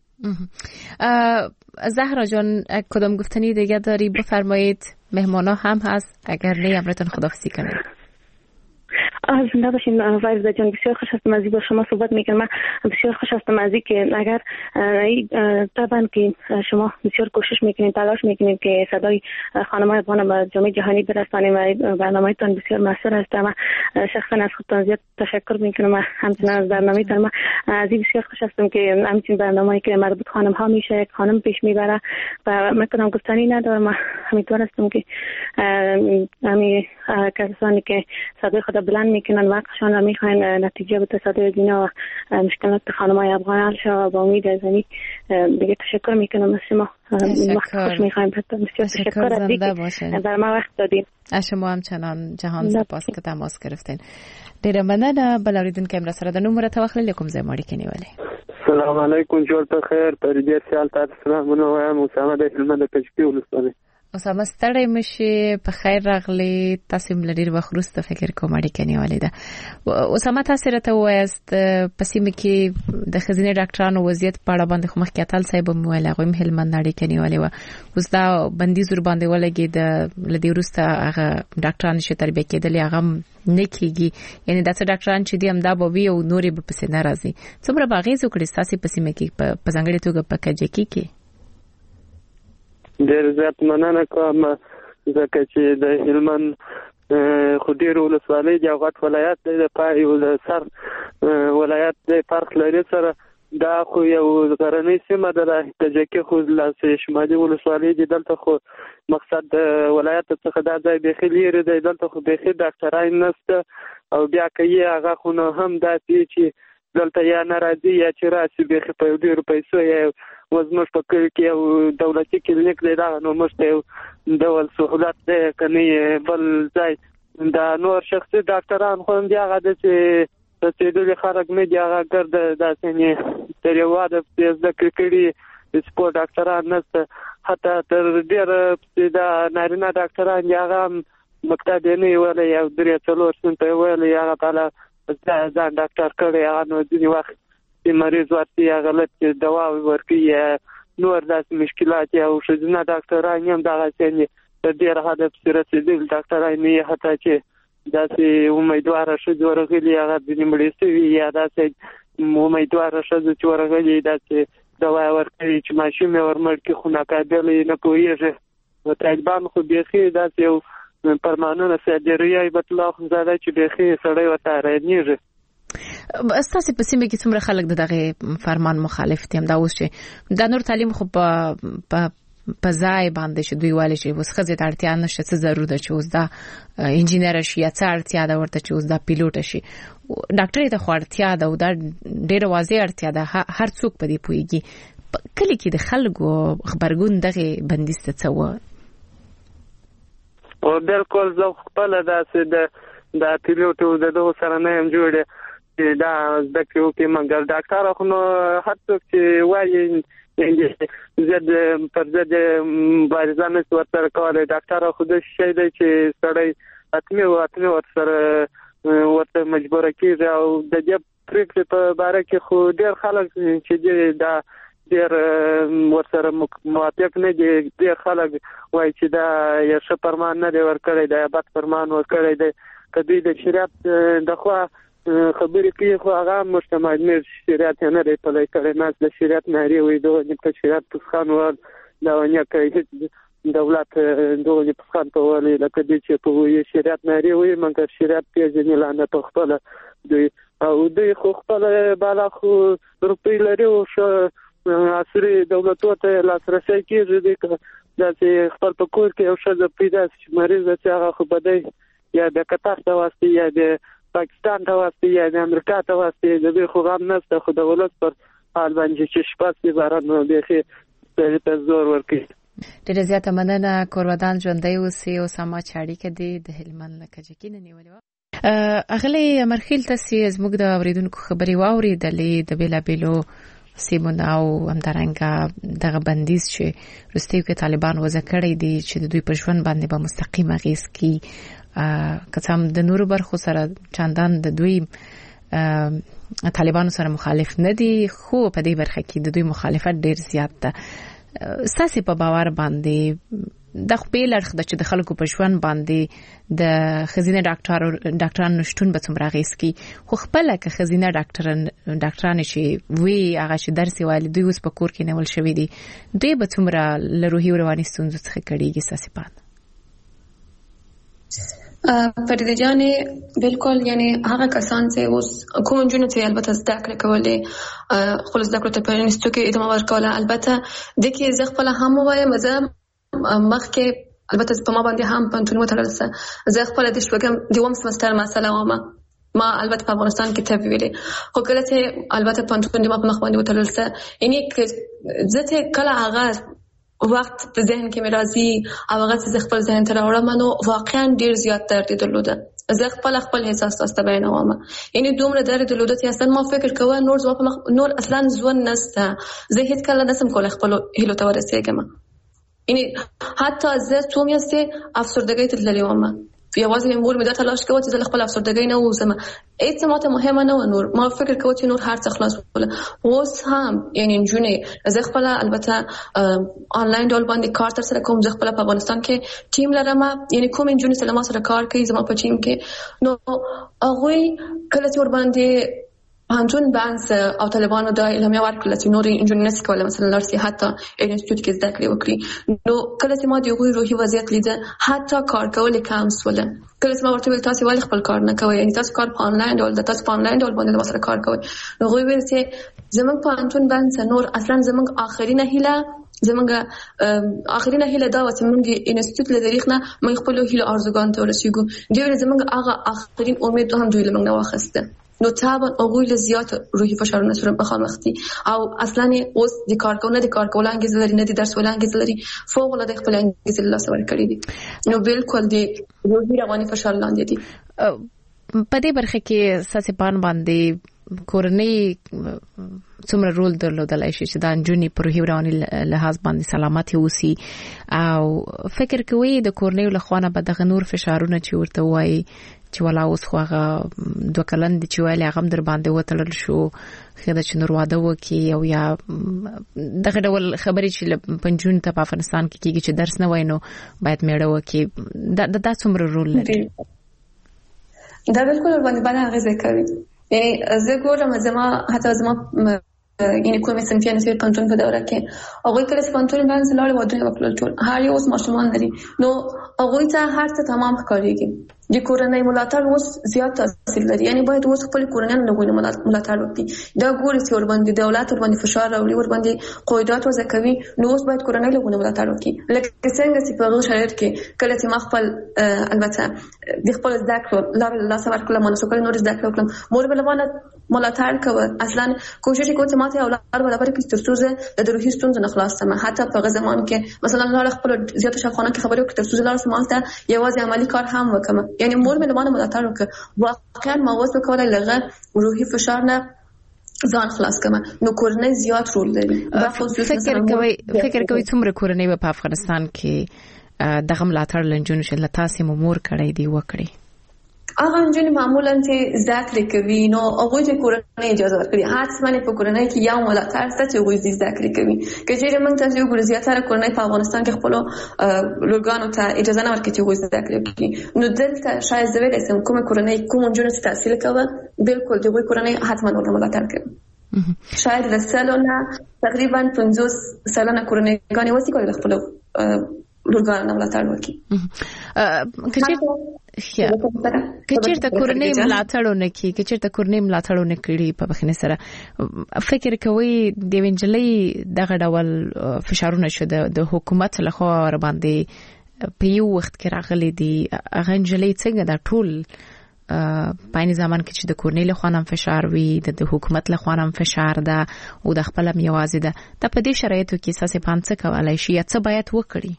زهرا جان کدام گفتنی دیگه داری بفرمایید؟ مهمانا هم هست، اگر نه امرتون خداحافظی کنید. زنده باشین وایزا جان، بسیار خوش هستم از با شما صحبت میکنم. من بسیار خوش هستم از که اگر طبعا که شما بسیار کوشش میکنید، تلاش میکنید که صدای خانم‌های افغان به جامعه جهانی برسانید و برنامه‌تان بسیار موثر است. من شخصا از خودتان زیاد تشکر میکنم و همچنین از برنامه‌تان. من از بسیار خوش هستم که همین برنامه‌ای که مربوط خانم‌ها میشه یک خانم پیش میبره و میتونم گفتنی ندارم. من امیدوار هستم که همین کسانی که صدای خود بلند میکنن وقتشان را میخواین نتیجه به تصادف اینا و مشکلات خانم‌های افغان حل شود و با امید از این دیگه تشکر میکنم از شما. وقت خوش میخوایم. بسیار تشکر از اینکه در ما وقت دادین. از شما همچنان جهان سپاس که تماس گرفتین. ډیره مننه. بل اوریدونکو هم سره د نومره توخل کوم ځای مړی کني ولې. السلام علیکم، جوړ ته خیر. پر دې سیال تاسو سلامونه وایم. اسامه د هلمند کشپی ولسوالۍ. اسامه ستړی مشي، په خیر راغلی. تاسو هم لري وخت وروسته فکر کوم اړیکه نیولې ده. اسامه تاسو راته وایست په سیمه کې د ښځینه ډاکټرانو وضعیت په اړه باندې خو مخکې اتل صاحب مو ویل، هغوی هم هلمند اړیکه نیولې وه. اوس دا بندیز ور باندې ولګېد، له دې وروسته هغه ډاکټران چې تربیه کېدلې هغه نه کېږي. یعنې داسې ډاکټران چې دي همدا به وي او نورې به پسې نه راځي. څومره به اغېز وکړي ستاسې په سیمه کې په ځانګړې توګه په کجکي کې؟ ډېر زیات مننه کوم ځکه چې د هلمند خو ډېر ولسوالۍ دی او غټ ولایت دی، د پای او سر ولایت دی، فرق لري سره. دا خو یو غرنۍ سیمه ده. د کجکي خو لاسې شمالي ولسوالۍ دي. دلته خو مقصد د ولایت څخه دا ځای بیخي لرې دی. دلته خو بیخي ډاکټران نشته او بیا که یې هغه خو نو هم داسې چې دلته یا نه راځي یا چې راشي بیخي په ډېرو پیسو یا زموږ په کلي کې یو دولتي کلینیک دی، دغه نو موږ ته یو ډول سهولت دی که نه بل ځای. دا نور شخصي ډاکټران خو هم دي هغه ده چې رسېدلي خلک نه دي، هغه ګرده داسې تر یو واده پسې زده کړې کړي سپور ډاکټران نشته. حتی تر ډېره پسې د نارینه ډاکټران دي، هغه هم مکتب یې نه یې ویلی او 3-4 صنفه یې ویلی، هغه بالا ځان ډاکټر کړی. هغه نو ځینې وخت چې مریض ورته هغه غلط دوا ورکوي یا نور داسې مشکلات او ښځینه ډاکټران هم دغسې تر ډېره حده پسې رسېدلي ډاکټران نه یې، حتی چې داسې امیدواره ښځې ورغلي هغه ځینې مړې شوي یا داسې امیدواره ښځې چې ورغلي داسې دوا ورکوي چې ماشوم یې ورمړ کړي خو ناقابل یې نه پوهېږي. نو طالبان خو بیخي داسې یو فرمانونه صادروي هیبت الله اخندزاده چې بیخي سړی ورته حیرانېږي. ستاسې په سیمه کې څومره خلک د دغه فرمان مخالف دي؟ همدا اوس چې دا نور تعلیم خو په ځای باندې چې دوی وایي چې اوس ښځې ته اړتیا نشته، څه ضرور ده چې اوس دا انجینر شي یا څه اړتیا ده ورته چې اوس دا پیلوټ شي. ډاکټرۍ ته خو اړتیا ده او دا ډېره واضح اړتیا ده، هر څوک په دې پوهېږي. کله کې د خلکو خبرګون دغه بندیز ته څه وایي؟ او بالکل زه خپله داسې د پیلوټ د دغو سره نه یم جوړې چې دا زده کړې وکړي، مګر ډاکټر خو نو هر څوک چې وایي ضد پر ضد مبارزه نشي ورسره کولی. ډاکټر خو داسې شی دی چې سړی حتمي ورته مجبوره کېږي او د دې پرېکړې په باره کې خو ډېر خلک چې دي دا ډېر ورسره موافق نه دي. ډېر خلک وایي چې دا یو ښه فرمان نه دی ورکړی، دا بد فرمان ورکړی دی. که دوی د شریعت دخوا خبرې کوي خو هغه مجتمع شریعت یې نه دی پلی کړی. ناس د شریعت نارې وایي دغه نیمکه شریعت پسخان ویل، دغه نیکه هېڅ دولت دغه پسخان په ویلې لکه دوی چې په وایي شریعت نارې وایي مګر شریعت پېژني لاندې په خپله دوی او دوی خو خپله بالا خو روپۍ لري او ښه عصري دولتو ته لاسرسی کېږي. دوی که چې خپل په کور کې یو ښځه پیدا شي مریض ده چې هغه خو بدای یا د قطر ته واسطه یا د پاکستان ته واسطه یا د امریکا ته واسطه د دې خو غم نشته خو د ولادت پر حال باندې چې شپه باران نو به په زور ورکی. ډېر زیاته مننه کورودان ژوندۍ اوسئ او سما چاړي کې د هلمند لکه چې نه نیولې اغلی امرخیل تاسو زموږ د اوریدونکو خبري واوریدلې د بیلابیلو سیمونه او همدارنګه دغه بندیز چې رستیو کې طالبان وضع کړی دي چې د دوی په ژوند باندې به مستقیم اغیز کوي که څه هم د نورو برخو سره چندان د دوی طالبانو سره مخالف نه دي خو په دې برخه کې د دوی مخالفت ډیر زیات ده. ساسي په باور باندې د خپل اړخ د چې د خلکو په ژوند باندې د خزینه ډاکټرانو نشټون به څومره اغیز کوي خو خپل که خزینه ډاکټران شي وی هغه چې درس وایي دوی اوس په کور کې نیول شوی دي دوی به څومره له روحي او رواني ستونزو څخه کړيږي ساسي پان فريده جانې بالکل یعنی هغه کسان چې اوس کوم جنونه چې البته زده کړې کولې خپل زده کړو ته په انستیتوت کې ادامه ورکوله البته د کې زه خپل هم وایم زه مخکې البته په ما باندې هم پنځونه وترلسه زه خپل د شوګم دیوم سمستر مسله ما البته په افغانستان کې ته ویلې خو کله چې البته پنځونه ما په مخ باندې وترلسه یعنی زه کله هغه وقت په ذهن کې مې راځي او هغه چې خپل ذهن ته راوړم نو واقعا ډیر زیات درد درلوده زه خپل احساس تاسو بیانوم یعنی دومره درد درلوده چې اصلا ما فکر کوم نور اصلا ځوان نسته زه هیڅ کله نسم کولای خپل هیلو ته ورسېږم یعنی حتی زه څو میاشتې افسردګۍ ته تللې وم یوازې مور مې دا تلاش کوي چې زه خپل افسردګۍ نه ووزم هیڅ ماته مهمه نه و نور ما فکر کوم چې نور هر څه خلاص وله اوس هم یعنی جونې زه خپل البته آنلاین ډول باندې کار تر سره کوم زه خپل په افغانستان کې ټیم لرم یعنی کوم جونې سره ما سره کار کوي زما په ټیم کې نو هغه کله چې ور باندې پانتون بانس او طالبانو د اعلامیه ورکړه چې نور انجن نس کوله مثلا لارسي حتی انستیتوت کې زده کړې وکړي نو کله چې ما د روحي وضعیت لیده حتی کار کول کم سول کله چې ما ورته ویل تاسو ولې خپل کار نه کوئ یعنی تاسو کار په آنلاین ډول د تاسو په آنلاین ډول باندې وسره کار کوئ نو غوښوي ویل چې زمونږ پانتون بانس نور اصلا زمونږ اخرینه هیله زمونږ اخرینه هیله دا و چې موږ انستیتوت له تاریخ نه موږ خپل هیله ارزوګان ته ورسېږو دوی زمونږ هغه اخرین امید هم دوی له موږ نه واخیسته نو طبعا اوغوی زیات روحي فشارونه سره مخامختي او اصلا اوس د کارکونه انګیزه لري نه د درس ولا انګیزه لري فوق العاده خپل انګیزه الله سره کړی دي نو بالکل د روحي رواني فشار لاندې دي په دې برخه کې ساسي پان باندې کورنۍ څومره رول درلودلای شي چې د انجونی پر روحي رواني لحاظ باندې سلامت اوسي او فکر کوي د کورنۍ له خوانه به د نور فشارونه چې ورته وایي چې ولا اوس خو هغه دوه کلن دي چې ویلې هغه در باندې وتلل شو خدای چې نور واده وکي او یا دغه ډول خبرې چې پنځون ته په افغانستان کې کیږي چې درس نه وای نو باید میړه وکي دا څومره رول لري دا بالکل باندې هغه ذکر یعنی زه ګورم زما حتی زما یعنی کومه سنفیانه چې پنځون په دوره کې هغه کله چې پنځون باندې لاړ ودونه وکړل ټول هر یو اوس ماشومان لري نو هغه ته هر څه تمام ښکارېږي د کورنۍ ملاتړ اوس زیات تاثیر لري یعنی باید اوس خپل کورنۍ له غوښنه ملاتړ وکړي دا ګوري چې ور باندې دولت ور باندې فشار راوړي ور باندې قواعد وضع کوي نو اوس باید کورنۍ له غوښنه ملاتړ وکړي لکه څنګه چې په غوښ شرایط کې کله چې ما خپل البته د خپل ذکر الله سبحانه وتعالى منسوک نور ذکر وکړم مور بلوانه ملاتړ کوي اصلا کوشش کوي چې ماته اولاد برابر کې ترڅو د روحي ستونزو نه خلاص سم حتی په زمان کې مثلا الله خپل زیات شفاخانه کې خبرو کې ترڅو الله سمالته یوازې عملی کار هم وکم یعنی مور مې له ملاتړ وکړ واقعا ما وځو کولای لغه روحي فشار نه ځان خلاص کما نو کورنۍ زیات رول لري فکر کوي څومره کورنۍ په افغانستان کې دغه ملاتړ لنجون شل تاسو مور کړی دی وکړي هغه جن معمولا چې ذکر کوي نو هغه چې کورنۍ اجازه ورکړي حتما په کورنۍ کې یو ملاتړ ست چې هغه ذکر کوي کله موږ تاسو یو ګرځیاتره کورنۍ په افغانستان کې خپل لورګانو ته اجازه نه ورکړي چې هغه ذکر کوي نو دلته شاید زوی رسم کومه کورنۍ کوم جن چې تحصیل کوي بالکل دغه کورنۍ حتما ورته ملاتړ کوي شاید رسالونه تقریبا 50 سالانه کورنۍ غانې وسی کوي خپل لورګانو ملاتړ وکړي. کچېرته کورنۍ ملاتړونه کوي کچېرته کورنۍ ملاتړونه کوي په بخنه سره فکر کوي د وینجلې دغه ډول فشارونه شو د حکومت له خوا ور باندې په یو وخت کې راغلي دي هغه انجلې څنګه د ټول پایني ځمان کې چې د کورنۍ له خوا هم فشار وي د حکومت له خوا هم فشار ده او د خپل میوازي ده د په دې شرایطو کې اساسي پانڅ کولای شي یا څه باید وکړي.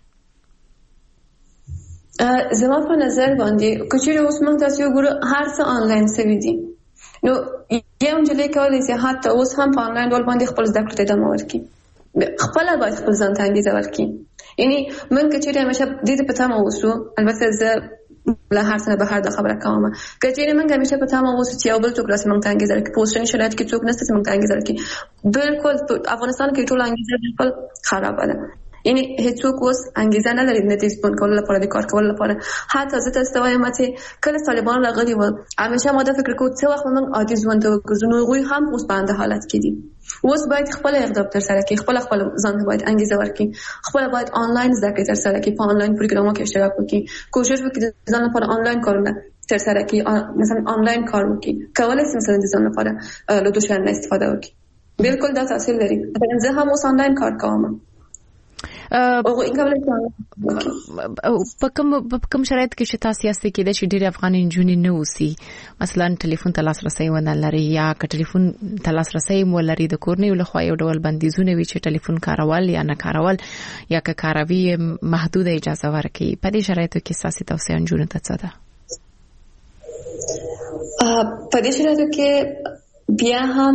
زما په نظر باندې کچېره اوس موږ تاسو ګورو هر څه آنلاین سوي دي نو یو انجلې کولای شي حتی اوس هم په آنلاین ډول باندې خپل زده کړې ته دوام ورکړي خپل باید خپل ځان ته انګیزه ورکړي. یعنی موږ کچېره همیشه دې په تمه اوسو البته زه له هر څه به هر د خبره کوم کچېره موږ همیشه په تمه اوسو چې یو بل څوک راس موږ ته انګیزه ورکړي پوسټنی شرایط کې څوک نشته چې موږ ته انګیزه ورکړي بالکل افغانستان کې ټول انګیزه بالکل خراب ده. یعنی هیڅوک اوس انګیزه نه لري د دې سپون کول لپاره د کار کول لپاره حتی زه تاسو ته وایم چې کله طالبان راغلي و همیشه ما دا فکر کوم چې وخت موږ عادي ژوند ته وګرځو غوي هم اوس باندې حالت کې دي اوس باید خپل اقدام تر سره کړي خپل ځان باید انګیزه ورکړي خپل باید آنلاین زده کړې تر سره کړي په آنلاین پروګرامونو کې اشتراک وکړي کوشش وکړي ځان لپاره آنلاین کارونه تر سره کړي مثلا آنلاین کار وکړي کولای شي مثلا ځان لپاره له دوشن استفاده وکړي بالکل دا تاثیر لري. زه هم اوس آنلاین کار کوم په کوم شرایط کې چې تاسو یاستئ کې د ډېر افغان انجونې نه اوسي مثلا ټلیفون ته لاسرسي ونه لري یا که ټلیفون ته لاسرسي مو لري د کورنۍ له خوا یو ډول بندیزونه وي چې ټلیفون کارول یا نه کارول یا که کاروي محدود اجازه ورکړي په دې شرایطو کې ساسي توصیه انجونې ته څه ده؟ په دې شرایطو کې بیا هم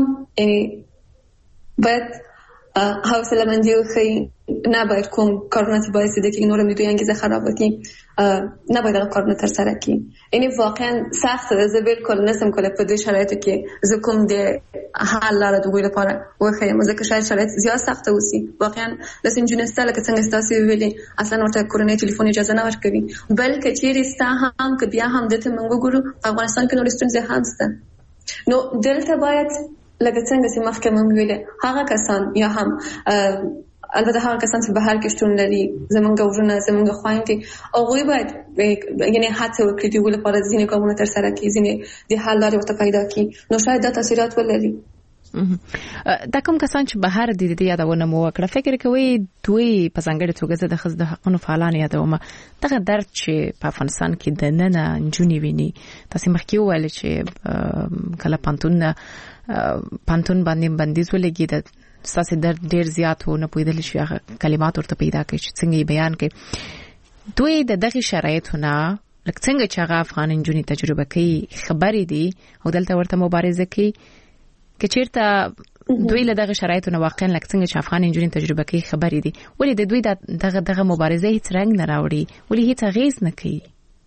باید حوصله مندي وکړي نه باید کوم کارونه چې باید د کې نورم دوی انګیزه خراب وکړي نه باید هغه کارونه تر سره کړي. یعنی واقعا سخت ده زه بالکل نسم کولای په دې شرایطو کې زه کوم د حل لاره دوی لپاره وخایم ځکه شرایط زیات سخت اوسي واقعا د سنجونسته لکه څنګه تاسو ویلي اصلا ورته کورنۍ ټلیفون اجازه نه ورکوي بلکې چیرې ستا هم که بیا هم دته موږ ګورو افغانستان کې نور ستونزې هم شته نو دلته باید لکه څنګه چې مخکې موږ ویل هغه کسان یا هم البته هغه کسان چې بهر کې شتون لري زمونږ ورونه زمونږ خويندې او غوي باید یعنی هڅه وکړي چې ول پر ځینې کومه تر سره کې ځینې د حل لارې ورته پیدا کړي نو شاید دا تاثیرات ولري. دا کوم کسان چې بهر دي د یادونه مو وکړه فکر کوي دوی په ځانګړي توګه د خزد حقونو فعالان یادومه دغه درد چې په افغانستان کې د نن جونی ویني تاسو مخکې ویل چې کله پانتون باندې بندیز ولګي د ساسي درد ډیر زیات و نه پویدل شي هغه کلمات ورته پیدا کوي چې څنګه بیان کوي دوی د دغه شرایطونه لکه څنګه چې هغه افغان انجونی تجربه کوي خبرې دي او دلته ورته مبارزه کوي کچیرته دوی له دغه شرایطونه واقعا لکه څنګه چې افغان انجونی تجربه کوي خبرې دي ولې د دوی دغه مبارزه هیڅ رنګ نه راوړي ولې هیڅ اغیز نه کوي.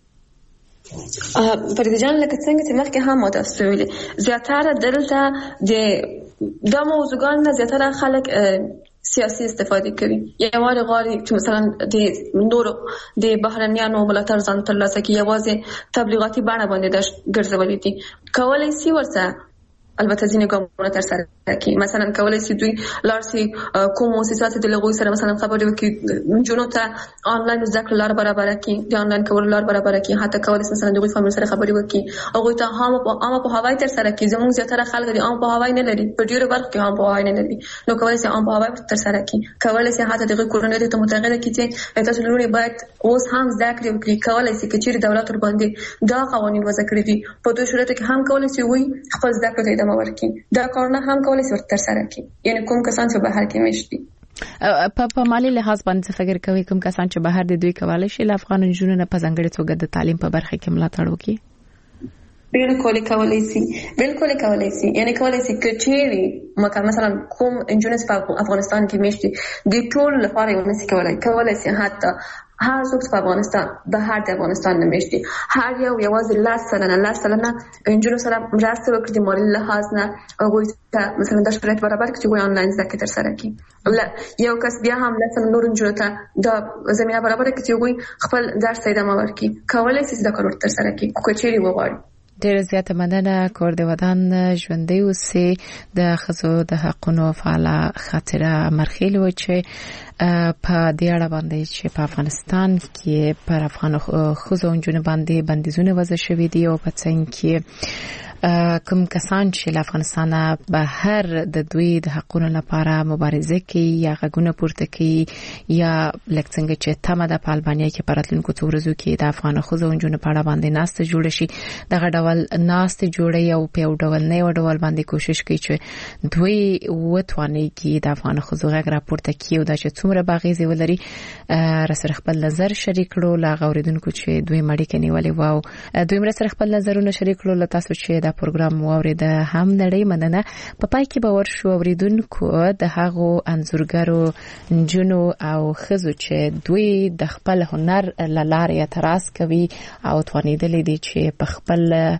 فرید جان لکه څنګه چې مخکې هم تاسو ویلي زیاتره دلته د موضوعګان نه زیاتره خلک سیاسي استفاده کوي یوازې غواړي چې مثلا د نورو د بهرنیانو ملاتړ ځان ترلاسه کړي یوازې تبلیغاتي بڼه باندې د ګرځولې دي کولای شي ورته البته ځینې کومه تر سره کوي مثلا کولای شي دوی لارسي کوم مؤسسات د لغوي سره مثلا خبرې وکړي جنو ته آنلاین ذکر لار برابر کړي د آنلاین کول لار برابر کړي حتی کولای شي مثلا دوی فامیل سره خبرې وکړي او ته هم په هوای تر سره کوي زموږ زیاتره خلک دي په هوای نه لري په ډیرو برخو کې هم په هوای نه لري نو کولای شي په هوای تر سره کوي کولای شي حتی د کورونې ته متغیره کړي تاسو لوري باید اوس هم ذکر وکړي کولای شي چې دولت ور باندې دا قوانين وضع کړی دي په دوه شرایطو کې هم کولای شي وي خپل ذکر ته ادامه ورکړي دا کارونه هم کولای شي تر سره کړي یعنی کوم کسان چې بهر کې مشتي په مالی لحاظ باندې فکر کوي کوم کسان چې بهر دي دوی کولای شي افغان انجونو نه په ځانګړي توګه د تعلیم په برخه کې ملاتړ وکړي بالکل کولای شي یعنی کولای شي کچېری مکه مثلا کوم انجونس په افغانستان کې مشتي د ټول لپاره یو نس کولای شي حتی هر څوک په افغانستان بهر د افغانستان نه مشتي هر یوازې لاس سره انجونو سره مرسته وکړي د مالی لحاظ نه او مثلا د شرایط برابر کړي چې آنلاین زده کړه تر سره کړي یو کس بیا هم مثلا نور انجونو ته د زمينه برابر کړي چې خپل درس ادامه ورکړي کولای شي زده کړه تر سره کړي کوچېری وغواړي ډېر زیاته مننه. کور د ودان ژوندۍ اوسې. د ښځو د حقونو فعاله خاطره مرخیل و چې په دې اړه باندې چې په افغانستان کې پر افغان ښځو او نجونو باندې بندیزونه وضع شوي دي او په څنګ کې کوم کسان چې له افغانستان بهر د دوی د حقونو لپاره مبارزه کوي یا غږونه پورته کوي یا لکه څنګه چې تمه ده په البانیا کې په راتلونکو څو ورځو کې د افغان ښځو او نجونو په اړه باندې ناسته جوړه شي. دغه ډول ناسته جوړي او په یو ډول نه یو ډول باندې کوشش کوي چې دوی وتواني کې د افغان ښځو غږ راپورته کوي او دا چې څومره باغیزه ولري را سره خپل نظر شریک کړو. لا غوړیدونکو چې دوی مړی کني ولې واو دوی مر سره خپل نظرونه شریک کړو. تاسو چې دا پروګرام واورید هم نړۍ مننه. په پای کې باور شو اوریدونکو د هغو انځورګرو نجونو او ښځو چې دوی د خپل هنر لاره اعتراض کوي او توانیدل دي چې په خپل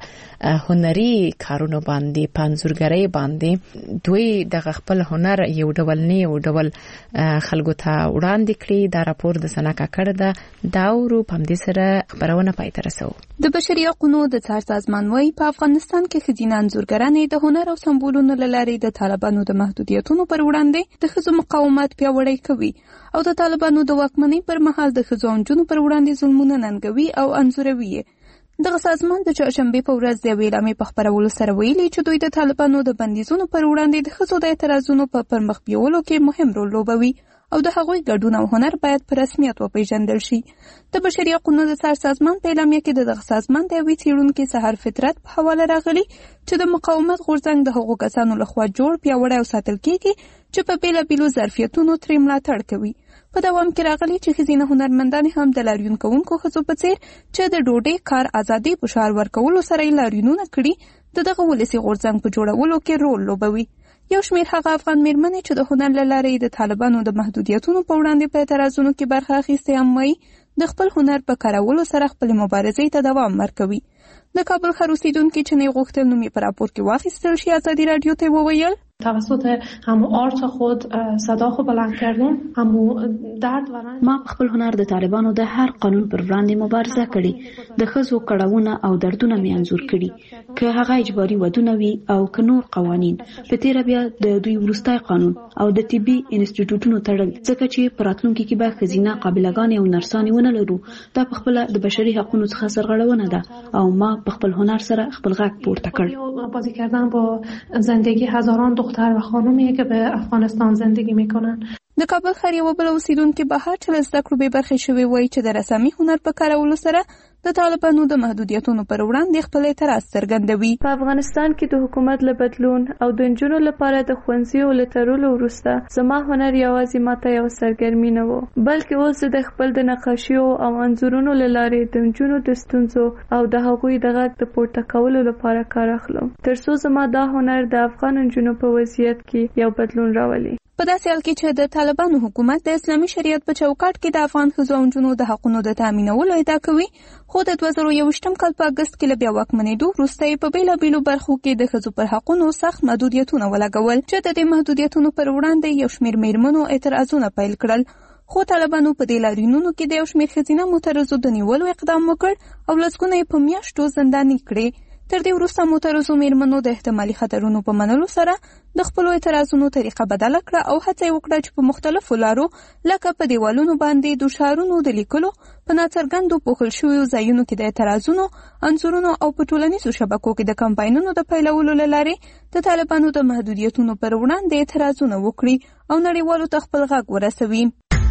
هنري کارونو باندې پنځورګرۍ باندې دوی د خپل هنر یو ډول نه یو ډول خلکو ته وړاندې کړي. دا راپور د سناکا کړه دا ورو په دې سره خبرونه پای ته رسو. د بشري حقوقو د څار سازمان وايي په افغانستان کې ښځینه انځورګرانې د هنر او سمبولونو لارې د طالبانو د محدودیتونو پر وړاندې د ښځو مقاومت پیاوړی کوي او د طالبانو د واکمنۍ پر مهال د ښځو او نجونو پر وړاندې ظلمونه ننګوي او انځوروي. دغه سازمان د چهارشنبې په ورځ د اعلامیې په خبرولو سره ویلي چې دوی د طالبانو د بندیزونو پر وړاندې د ښځو د اعتراضونو په پرمخ بیولو کې مهم رول لوبوي او د هغوی ګډون او هنر باید په رسمیت وپیژندل شي. د بشري حقوقو د څار سازمان په اعلامیه کې دغه سازمان د یوې څېړونکي سحر فطرت په حواله راغلي چې د مقاومت غورځنګ د هغو کسانو لخوا جوړ پیاوړی او ساتل کیږي چې په بیلابیلو ظرفیتونو ترې ملاتړ کوي. په دوام کې راغلي چې ښځینه هنرمندانې هم د لاریون کوونکو ښځو په څېر چې د ډوډۍ کار ازادي په شعار ورکولو سره یې لاریونونه کړي دغه ولسي غورځنګ په جوړولو کې رول لوبوي. یو شمېر هغه افغان میرمنې چې د هنر له لارې د طالبانو د محدودیتونو په وړاندې په اعتراضونو کې برخه اخیستې هم وایي د خپل هنر په کارولو سره خپل مبارزې ته دوام ورکوي. د کابل ښار اوسیدونکي چې نه غوښتل نوم یې په راپور کې واخیستل شي ازادي رادیو ته وویل توسط همو آرت خود صدا خو بلند کردیم همو درد و رنج. ما په خپل هنر د طالبانو د هر قانون پر وړاندې مبارزه کړې. د ښځو کړهونه او دردونه مې انځور کړي، که هغه اجباري ودونه وي او که نور قوانین. په تیره بیا د دوی وروستی قانون او د طبي انسټیټیوټونو تړل، ځکه چې په راتلونکي کې به ښځینه قابله‌ګانې او نرسانې ونه لرو. دا په خپله د بشري حقوقو څخه سرغړونه ده او ما په خپل هنر سره خپل غږ پورته کړ. بازی کردن با زندگی هزاران دختر و خانومیه که به افغانستان زندگی میکنن. د کابل ښار یو بل اوسیدونکي بهار چې له زده کړو بې برخې شوی وایي چې د رسامي هنر په کارولو سره د طالبانو د محدودیتونو پر وړاندې خپل اعتراض څرګندوي. په افغانستان کې د حکومت له بدلون او د نجونو لپاره د ښوونځیو له تړلو وروسته زما هنر یوازې ماته یو سرګرمي نه و، بلکې اوس د خپل د نقاشیو او انځورونو له لارې د نجونو د ستونزو او د هغوی د غږ د پورته کولو لپاره کار اخلم، ترڅو زما دا هنر د افغان نجونو په وضعیت کې یو بدلون راولي. په داسې حال کې چې د طالبانو حکومت د اسلامي شریعت په چوکاټ کې د افغان ښځو او نجونو د حقونو د تامینولو ادعا کوي، خو د 2021 کال په اګست کې له بیا واکمنېدو وروسته یې په بیلابیلو برخو کې د ښځو پر حقونو سخت محدودیتونه ولګول چې د دې محدودیتونو پر وړاندې یو شمېر میرمنو اعتراضونه پیل کړل. خو طالبانو په دې لاریونونو کې د یو شمېر ښځینه معترضو د نیولو اقدام وکړ او لسګونه یې په میاشتو زنداني کړې. تر دې وروسته معترضو میرمنو د احتمالي خطرونو په منلو سره د خپلو اعتراضونو طریقه بدله کړه او هڅه یې وکړه چې په مختلفو لارو لکه په دیوالونو باندې د شعارونو د لیکلو، په ناڅرګندو پوښل شویو ځایونو کې د اعتراضونو، انځورونو او په ټولنیزو شبکو کې د کمپاینونو د پیلولو له لارې د طالبانو د محدودیتونو پر وړاندې اعتراضونه وکړي او نړیوالو ته خپل غږ ورسوي.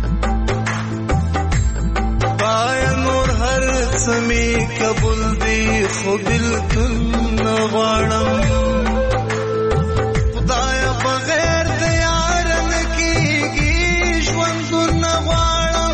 سمی قبول دی خو بالکل نغواړم، خدای بغیر د یار نکیږي ژوند نغواړم،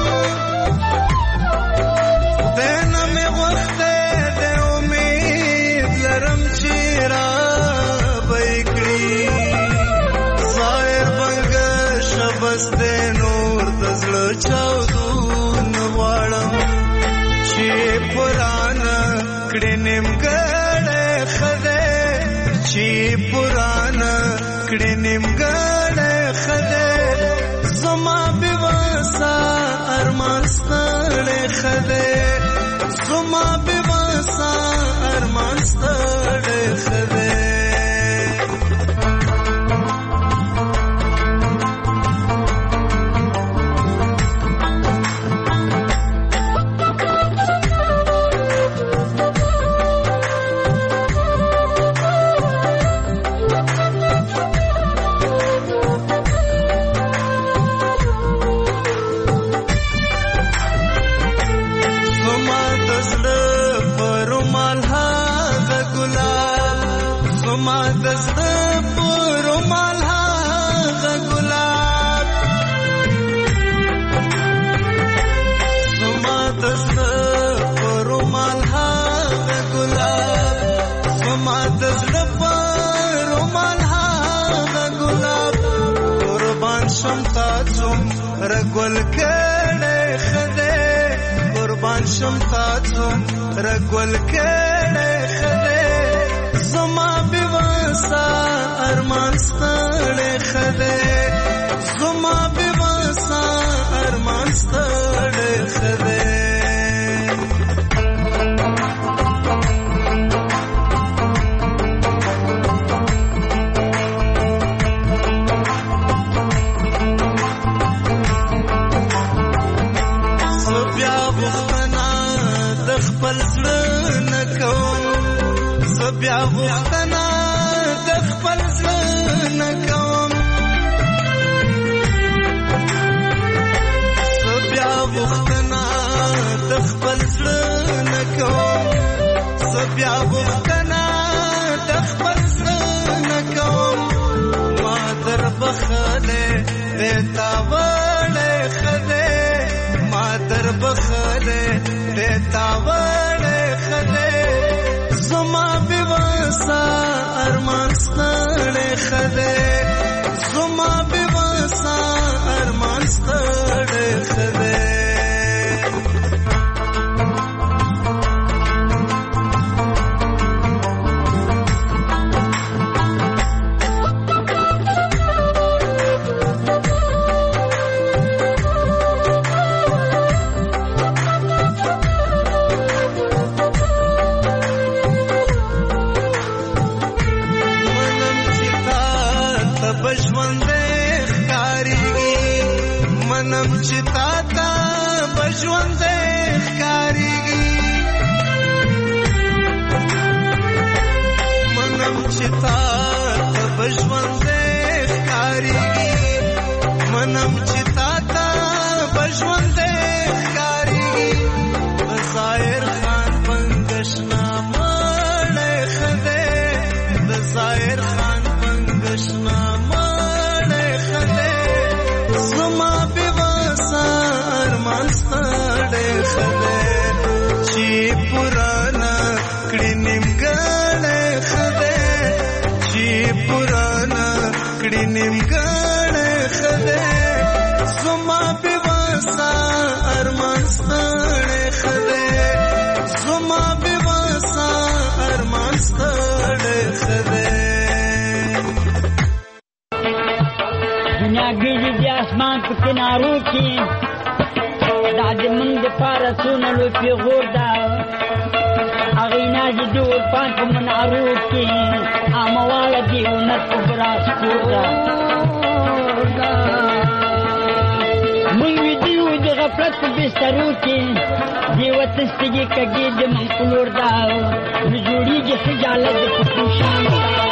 خدای نه مې غوښته د امید لرم چې را به کړي ظاهر بنګه شبس د نور د زړه چاودون غواړم چې پرانا کړه نیمګړې خده، چې پرانا کړه نیمګړې خده، زما بواسا ارمان ستړې خده، زما بواسا ارمان ستړې زما د زړه پر مال هغه ګلاب زما د زړه پر مال هغه ګلاب زما د زړه پر مال هغه ګلاب قربان شم تا څوم رګول کړه خدای قربان شم تا څوم رګول کړه خدای زما بواسا ارمان ستړی خدای زما بواسا ارمان ستړی خدای بیا غوښتنه د خپل زړه نه کوم زه بیا غوښتنه د خپل زړه نه کوم زه بیا غوښتنه د خپل زړه نه کوم ما در بخلې دیتا وړې خدای ما در بخلې دیتا وړې خدای زما بواسا ارمان ستړی خدای زما بواسا ارمان ستړی خدای منم چې تا ته بژوندې ښکارېږي منم چې تا ته بژوندې ښکارېږي منم چې تا ته بژوندې ښکارېږي د ظاهر خان پنګشنا مړی خدای د ظاهر خان پنګشنا مړی خدای زما بواسا ارمان ستړی خدای چې پرانا کړي نیمګړی خدای چې پرانا کړي نیمګړی خدای زما بواسا ارمان ستړی خدای زما بواسا ارمان ستړی خدای دنیا ګیری د اسمان په کنارو کې دا د موږ د پاره څونه لوی پیغور ده هغې نازې د عرفان په منارو کې عامواله د هنر په براس کور ده موږ ویده یو د غفلت په بسترو کې د وطن سترګې کږې د موږ په لور ده نو جوړېږي خجالت د پښتو شان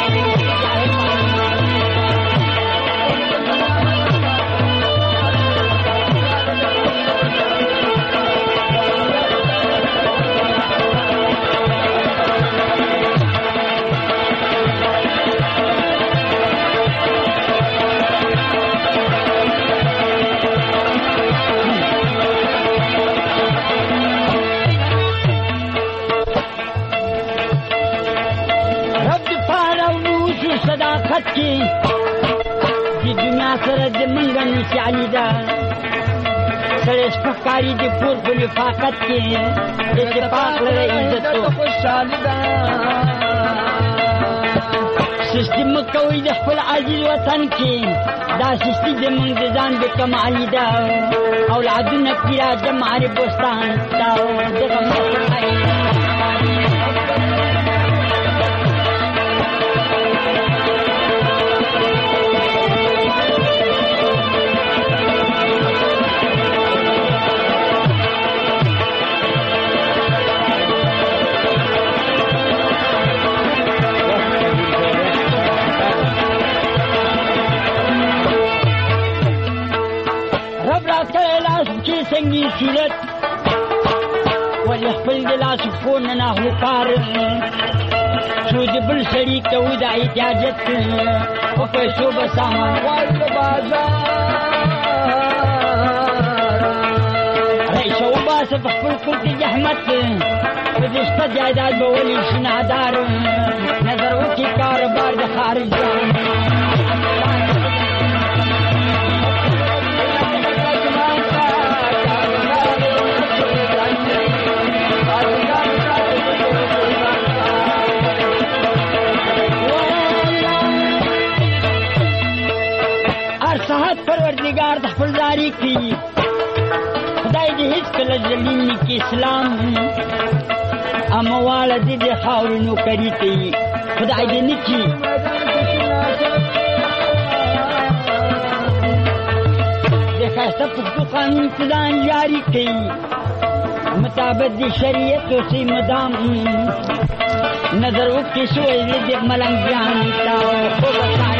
صداقت کی دی دنیا سره د منګه نشانی ده سره سپکاری دی پور په لفاقت کې اتفاق لري عزت او خوشالي ده سیستم کوي د خپل عزیز وطن کې دا سیستم د منګ ځان به کمالي ده اولادونه پیرا د ماره بوستان دا دغه مخای سنگی صورت ولی خپل دلاس کون نه هوکار څو روز بل سړي کوو د احتیاجت په پیسو به سامان غواړو د بازار ریشه وباسه په خپل کور کې زحمت په دې شته جایداد به ولي شي نادار نظر وکړي کاروبار د خارج پروردگار د خپل زاری کی خدای دې هیڅ کله ذلیل نه کی اسلام امواله دې د خاورونو کړی کی خدای دې نه کی د خاصه په قانون پلان جاری کی مطابق د شریعت او سی مدام نظر وکړي شوې دې ملنګ جان تا او وسای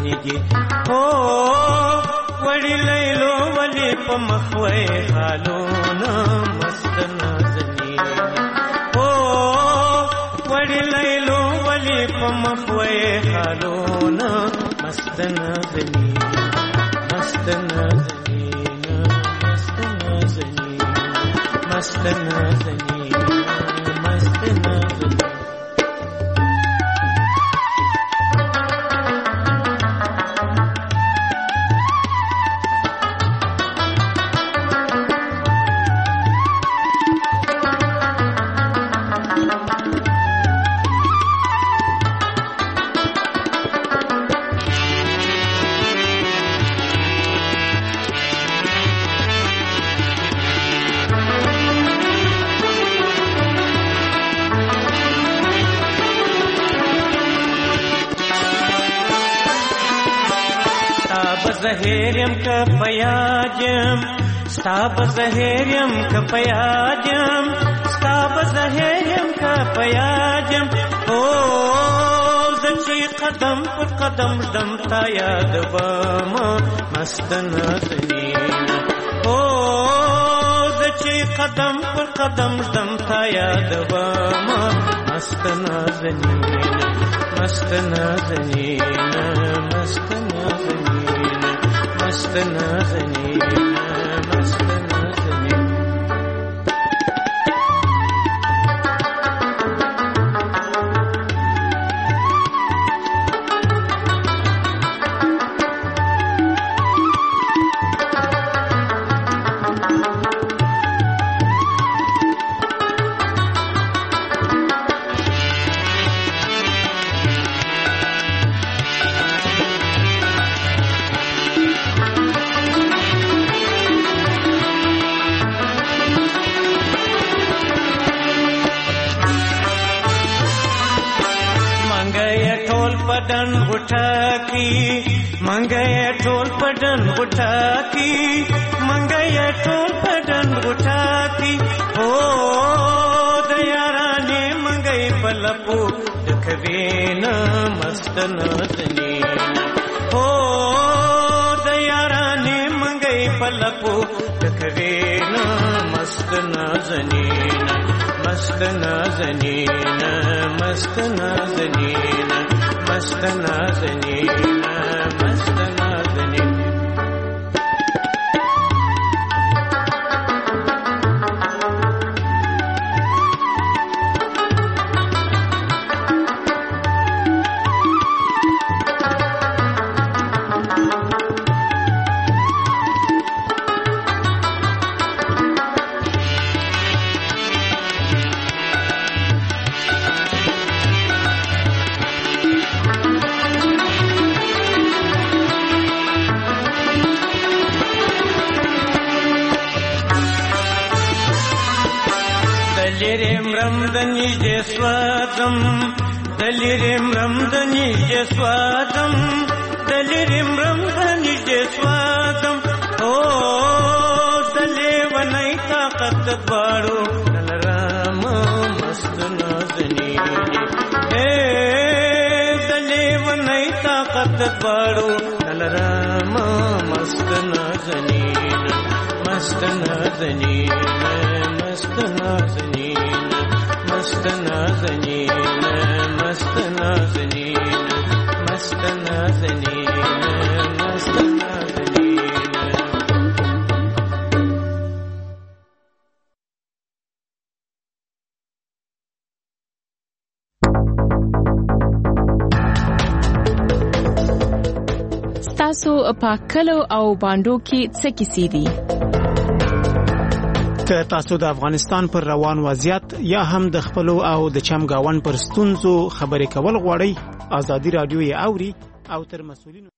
زنیږي او وړي لیلو ولې په مخوي خالونه مست نازنینه او وړي لیلو ولې په مخوي خالونه مست نازنینه مست نازنینه مست نازنینه مست نازنینه مست نازنینه زهریم کا پیاجم ستاب زهریم کا پیاجم ستاب زهریم کا پیاجم او زچی قدم پر قدم دم تا یاد بام مست نازنینه او زچی قدم پر قدم دم تا یاد بام مست نازنینه مست نازنینه مست نازنینه مست نازنینه مست نازنینه पडन उठा की मंगया टोल पडन उठा की मंगया टोल पडन उठा की ओ दयारा ने मंगई पलपो दखवेना मस्त नाजनीना ओ दयारा ने मंगई पलपो दखवेना मस्त नाजनीना मस्त नाजनीना मस्त नाजनीना मस्त नाज़नीना मस्त नाज़नीना Dalirim ramdani jeswadam, dalirim ramdani jeswadam, dalirim ramdani jeswadam. Oh, dalevanai taqat baro, dalarama mast naznini. Hey, dalevanai taqat baro, dalarama mast naznini, mast naznini. मस्त नाज़नीना मस्त नाज़नीना मस्त नाज़नीना मस्त नाज़नीना मस्त नाज़नीना ستاسو په کلو او باندو کې څه کیسې دي؟ که تاسو د افغانستان پر روان وضعیت یا هم د خپلو او د چمګاون پر ستونزو خبرې کول غواړئ، آزادي رادیو یې اوري او تر مسؤلینو